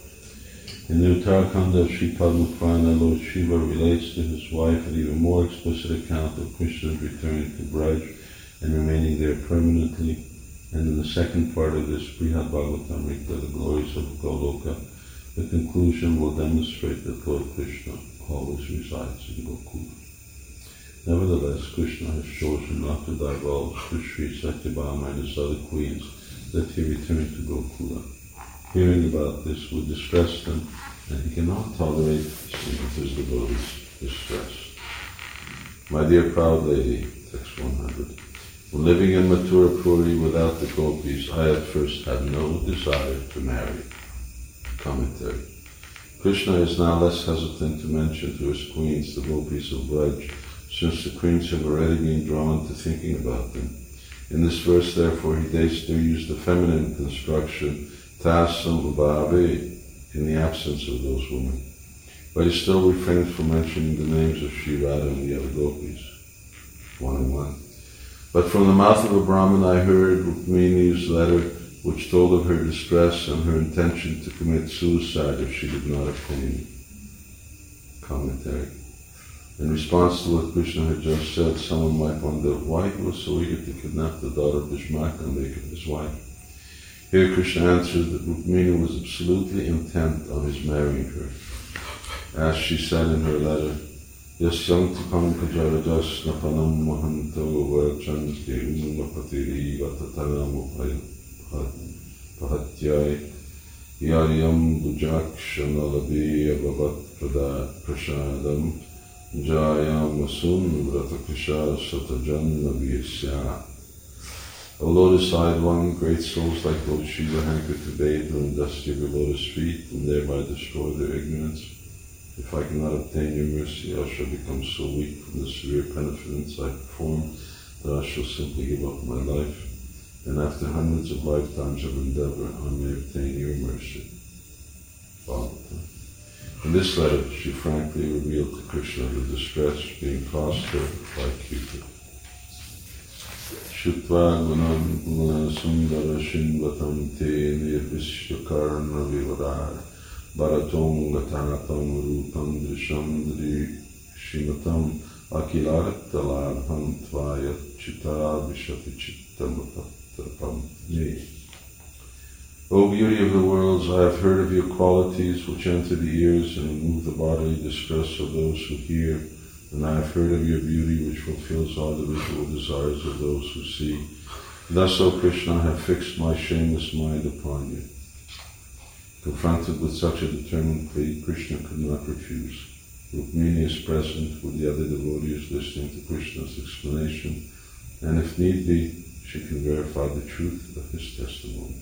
Speaker 1: In the Uttarakhanda of Sri Padma Purana, Lord Shiva relates to his wife an even more explicit account of Krishna's returning to Braj and remaining there permanently. And in the second part of this Brihad Bhagavatamrita, the glories of Goloka, the conclusion will demonstrate that Lord Krishna always resides in Gokula. Nevertheless, Krishna has chosen not to divulge to Sri Satyabhama and his other queens that he returned to Gokula. Hearing about this would distress them, and he cannot tolerate seeing his devotees distressed. My dear proud lady, text 100, when living in Mathura Puri without the gopis, I at first had no desire to marry. Commentary. Krishna is now less hesitant to mention to his queens the gopis of Braj, since the queens have already been drawn to thinking about them. In this verse, therefore, he dates to use the feminine construction Tasam Bhavi in the absence of those women. But he still refrains from mentioning the names of Sri Radha and the other gopis. 101. But from the mouth of a Brahmin I heard Rukmini's letter, which told of her distress and her intention to commit suicide if she did not obtain. Commentary. In response to what Krishna had just said, someone might wonder why he was so eager to kidnap the daughter of Bhishmaka and make her his wife. Here Krishna answered that Rukmini was absolutely intent on his marrying her. As she said in her letter, Yasyam Tipam Kajarajas Napanam Mahanto Varchanti Umapatiri Vatataram Pahatyai Yaryam Bujakshanalabi Abhavat Prasadam Jayam Vasun Vratakasha Satajan Nabiyasya. O lotus-eyed one, great souls like Lord Shiva hanker to bathe in the dust of your lotus feet and thereby destroy their ignorance. If I cannot obtain your mercy, I shall become so weak from the severe penitence I perform that I shall simply give up my life, and after hundreds of lifetimes of endeavor, I may obtain your mercy. Bhagavatam. In this letter, she frankly revealed to Krishna the distress being caused her by Cupid. Shutva gunam guna sundara shinvatam te nirvishyakarna vivadar bharatom gatatam rupam drisham shimatam akilartalabham tvaya chitta vishati chittamatrapam me. O beauty of the worlds, I have heard of your qualities which enter the ears and remove the bodily distress of those who hear, and I have heard of your beauty which fulfills all the visual desires of those who see. Thus, O Krishna, I have fixed my shameless mind upon you. Confronted with such a determined plea, Krishna could not refuse. Rukmini is present with the other devotees listening to Krishna's explanation, and if need be, she can verify the truth of his testimony.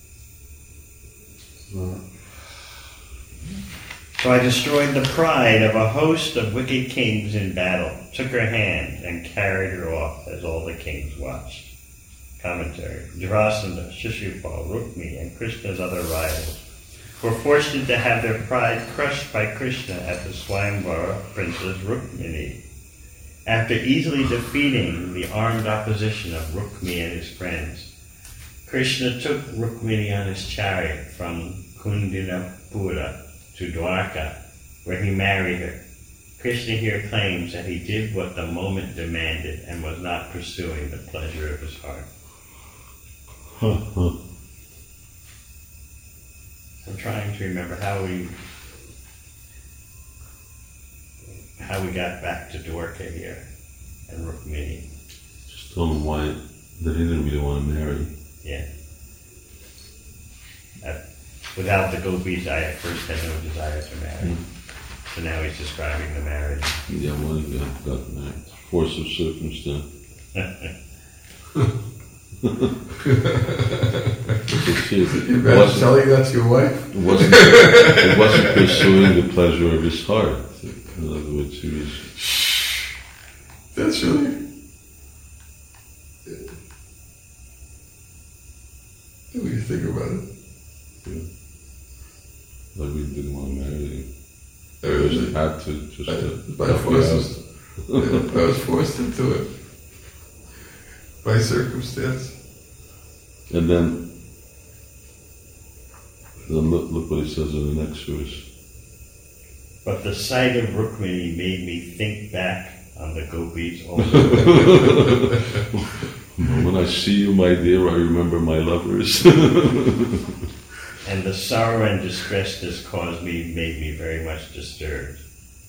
Speaker 3: So I destroyed the pride of a host of wicked kings in battle, took her hand, and carried her off as all the kings watched. Commentary. Jarasandha, Shishupal, Rukmini, and Krishna's other rivals were forced to have their pride crushed by Krishna at the Swayamvara Princess Rukmini. After easily defeating the armed opposition of Rukmini and his friends, Krishna took Rukmini on his chariot from Kundinapura to Dwarka, where he married her. Krishna here claims that he did what the moment demanded and was not pursuing the pleasure of his heart. I'm trying to remember how we got back to Dwarka here and Rukmini.
Speaker 1: Just told him why that he didn't really want to marry.
Speaker 3: Yeah. Without the gopis, I at first had no desire to marry. So now he's describing the marriage.
Speaker 1: Yeah, well, he got married. Force of circumstance.
Speaker 2: You better telling that to your wife?
Speaker 1: It wasn't pursuing the pleasure of his heart. In other words, he was...
Speaker 2: That's really... What do you think about it?
Speaker 1: Yeah. Like we didn't want to marry him.
Speaker 2: I really
Speaker 1: had to just...
Speaker 2: I was forced into it. By circumstance.
Speaker 1: And then look what he says in the next verse.
Speaker 3: But the sight of Rukmini made me think back on the gopis also.
Speaker 1: When I see you, my dear, I remember my lovers.
Speaker 3: And the sorrow and distress this caused me made me very much disturbed.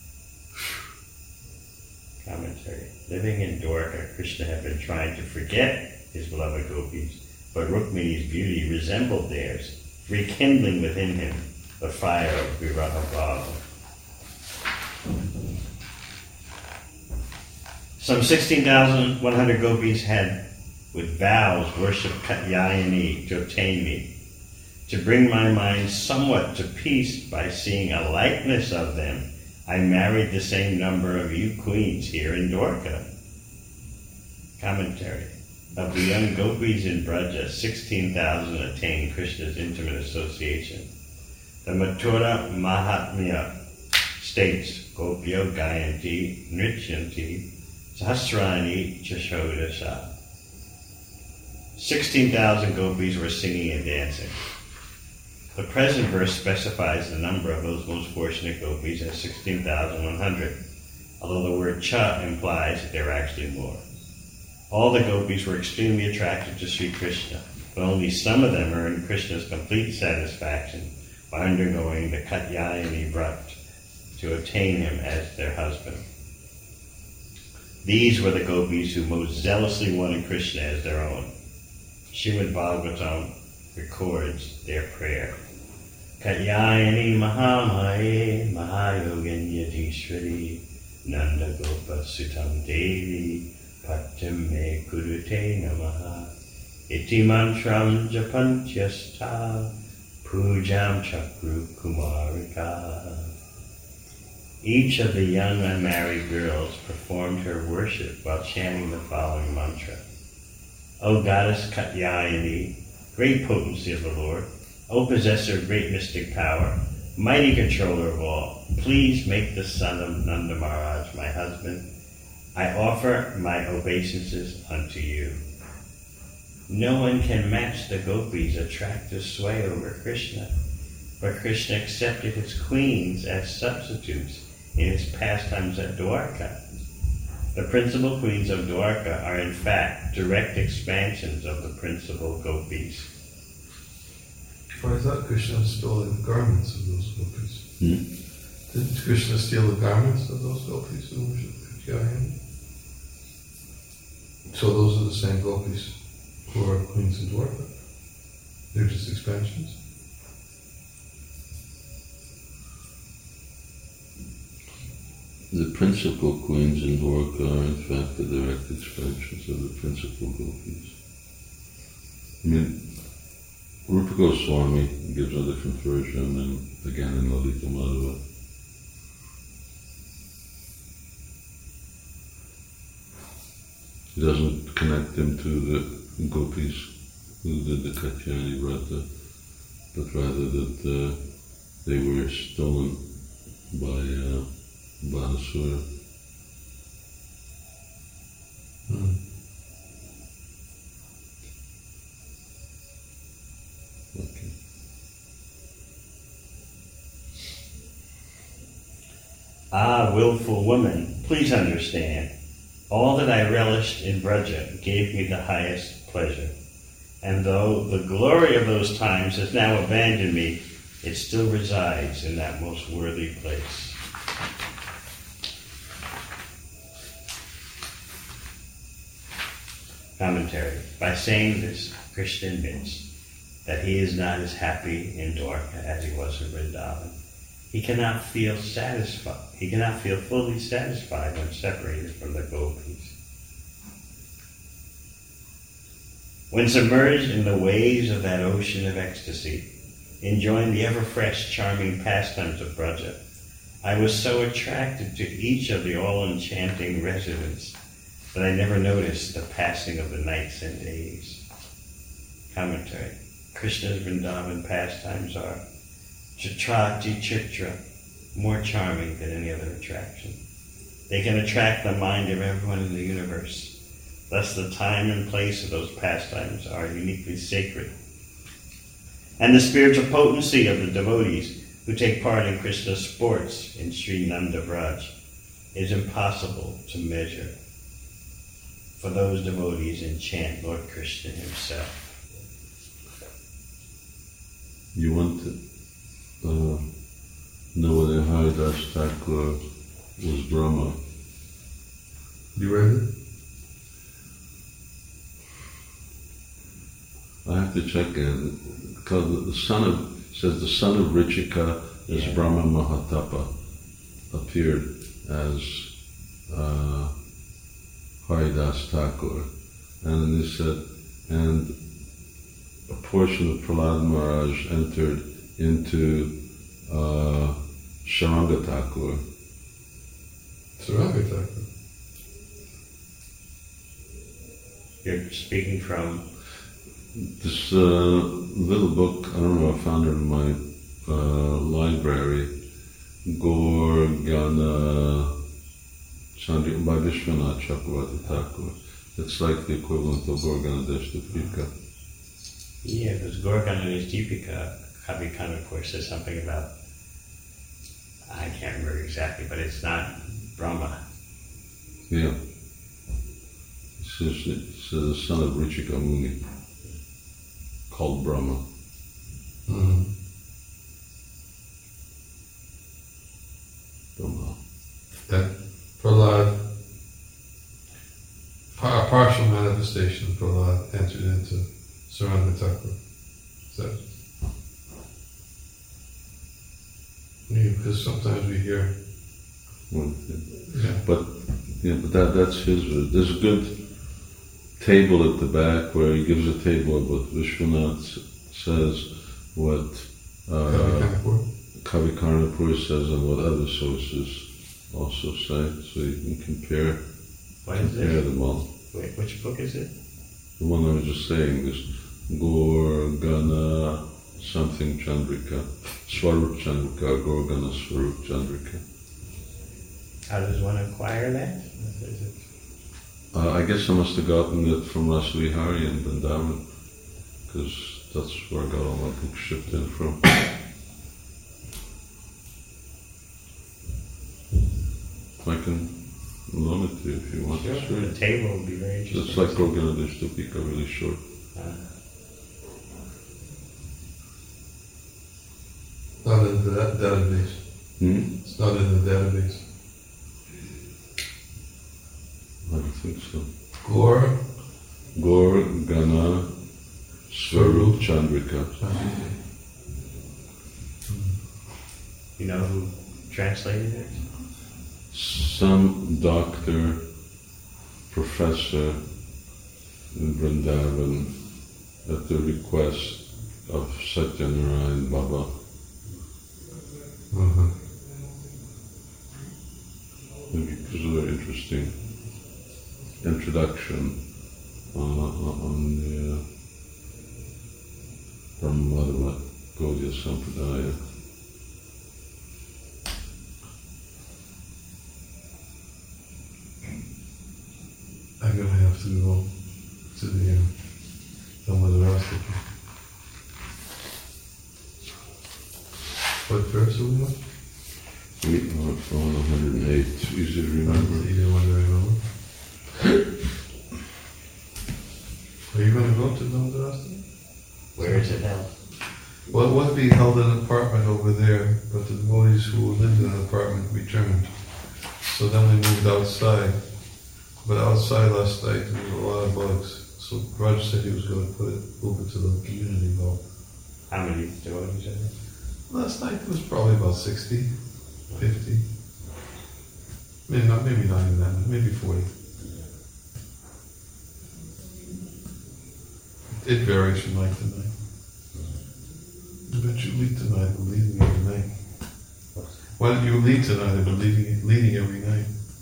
Speaker 3: Commentary. Living in Dwarka, Krishna had been trying to forget his beloved gopis, but Rukmini's beauty resembled theirs, rekindling within him the fire of Viraha Bhava. Some 16,100 gopis had, with vows, worshipped Katyayani to obtain me. To bring my mind somewhat to peace by seeing a likeness of them, I married the same number of you queens here in Dwarka. Commentary. Of the young gopis in Braja, 16,000 attained Krishna's intimate association. The Mathura Mahatmya states, Gopyo Gayanti Nrityanti Sahasrani Chashodasha. 16,000 gopis were singing and dancing. The present verse specifies the number of those most fortunate gopis as 16,100, although the word cha implies that there are actually more. All the gopis were extremely attracted to Sri Krishna, but only some of them earned Krishna's complete satisfaction by undergoing the Katyayani Vrat to obtain him as their husband. These were the gopis who most zealously wanted Krishna as their own. Srimad Bhagavatam records their prayer. Katyayani Mahamaye Mahayoganyatishwari Nanda Gopa Sutam Devi Patim Me Kurute Namaha Iti Mantram Japantyastha Pujam Chakru Kumarika. Each of the young unmarried girls performed her worship while chanting the following mantra. O goddess Katyayani, great potency of the Lord, O possessor of great mystic power, mighty controller of all, please make the son of Nanda Maharaj my husband. I offer my obeisances unto you. No one can match the gopis' attractive sway over Krishna, for Krishna accepted his queens as substitutes in his pastimes at Dwarka. The principal queens of Dwarka are in fact direct expansions of the principal gopis.
Speaker 2: Why is that Krishna stole the garments of those gopis? Didn't Krishna steal the garments of those gopis who worshipped Katyayani? So those are the same gopis who are queens in Dwarka. They're just expansions.
Speaker 1: The principal queens in Dwarka are in fact the direct expansions of the principal gopis. I mean, Rupa Goswami gives a different version, and again in Lalita Madhava. He doesn't connect them to the gopis who did the Katyayani Vrata, but rather that they were stolen by Bahasura.
Speaker 3: Ah, willful woman, please understand. All that I relished in Braja gave me the highest pleasure. And though the glory of those times has now abandoned me, it still resides in that most worthy place. Commentary. By saying this, Krishna admits that he is not as happy in Dwarka as he was in Vrindavan. He cannot feel satisfied. He cannot feel fully satisfied when separated from the gopis. When submerged in the waves of that ocean of ecstasy, enjoying the ever-fresh, charming pastimes of Braja, I was so attracted to each of the all-enchanting residents that I never noticed the passing of the nights and days. Commentary. Krishna's Vrindavan pastimes are Chitrati Chitra, more charming than any other attraction. They can attract the mind of everyone in the universe. Thus the time and place of those pastimes are uniquely sacred. And the spiritual potency of the devotees who take part in Krishna's sports in Sri Nanda Vraj is impossible to measure. For those devotees enchant Lord Krishna himself.
Speaker 1: You want to know whether Haridas Thakur was Brahma?
Speaker 2: You read it?
Speaker 1: I have to check it because the son of Richika is Brahma Mahatapa appeared as Haridas Thakur, and they said, and a portion of Prahlad Maharaj entered into Sharanga Thakur.
Speaker 2: Saranga Thakur.
Speaker 3: You're speaking from
Speaker 1: This little book, I don't know, I found it in my library, Gaur Gana Chandrika by Vishwanath Chakravarti Thakur. It's like the equivalent of Gaur Gana Dashtapika.
Speaker 3: Yeah, because Gorgana's Deepika, Kavi Kanapur says something about, I can't remember exactly, but it's not Brahma.
Speaker 1: Yeah. It says the son of Richika Muni, called Brahma.
Speaker 2: Mm-hmm.
Speaker 1: Brahma.
Speaker 2: That Prahlad, a partial manifestation of Prahlad entered into Saranga Thakur. Because sometimes we hear.
Speaker 1: Well,
Speaker 2: Yeah.
Speaker 1: But that's his. There's a good table at the back where he gives a table of what Vishwanath says, what Kavi Karnapur says, and what other sources also say, so you can compare them all.
Speaker 3: Wait, which book is it?
Speaker 1: The one I was just saying, this Gaur Gana something Chandrika, Swarup Chandrika, Gaur Gana Swarup Chandrika.
Speaker 3: How does one acquire that?
Speaker 1: I guess I must have gotten it from Rasavihari in Vrindavan, because that's where I got all my books shipped in from. I can loan it to you if you want to see
Speaker 3: The
Speaker 1: it.
Speaker 3: table would be very interesting.
Speaker 1: It's like Gorgana Dashtapika, really short.
Speaker 2: Not in the database. It's not in the database.
Speaker 1: I don't think so.
Speaker 2: Gaur
Speaker 1: Gana Swarup Chandrika.
Speaker 3: You know who translated it?
Speaker 1: Some doctor, professor in Vrindavan at the request of Satyanarayan Baba.
Speaker 2: Uh-huh.
Speaker 1: Maybe it was a very interesting introduction on the Brahma Gaudiya Sampradaya.
Speaker 2: I'm going to have to go to the Dhammadarastaka. What verse are we on?
Speaker 1: phone 108. It's easy to remember.
Speaker 2: You didn't want to remember? Are you going to go to Dhamdurasta?
Speaker 3: Where is it held?
Speaker 2: Well, it was being held in an apartment over there, but the devotees who lived in an apartment returned. So then we moved outside. But outside last night there was a lot of bugs. So Raj said he was going to move it to the community hall.
Speaker 3: How many devotees are there?
Speaker 2: Last night it was probably about 60, 50. Maybe not even that, maybe 40. It varies from night to night. I bet you lead tonight, I've been leading every night. Why didn't you lead tonight? I've been leading every night.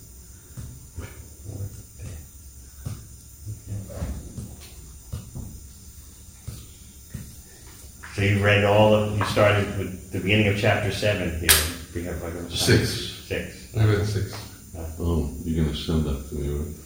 Speaker 3: So you started with the beginning of chapter 7 here.
Speaker 2: 6.
Speaker 3: 6.
Speaker 2: I read 6.
Speaker 1: Oh, you're going to send that to me, right?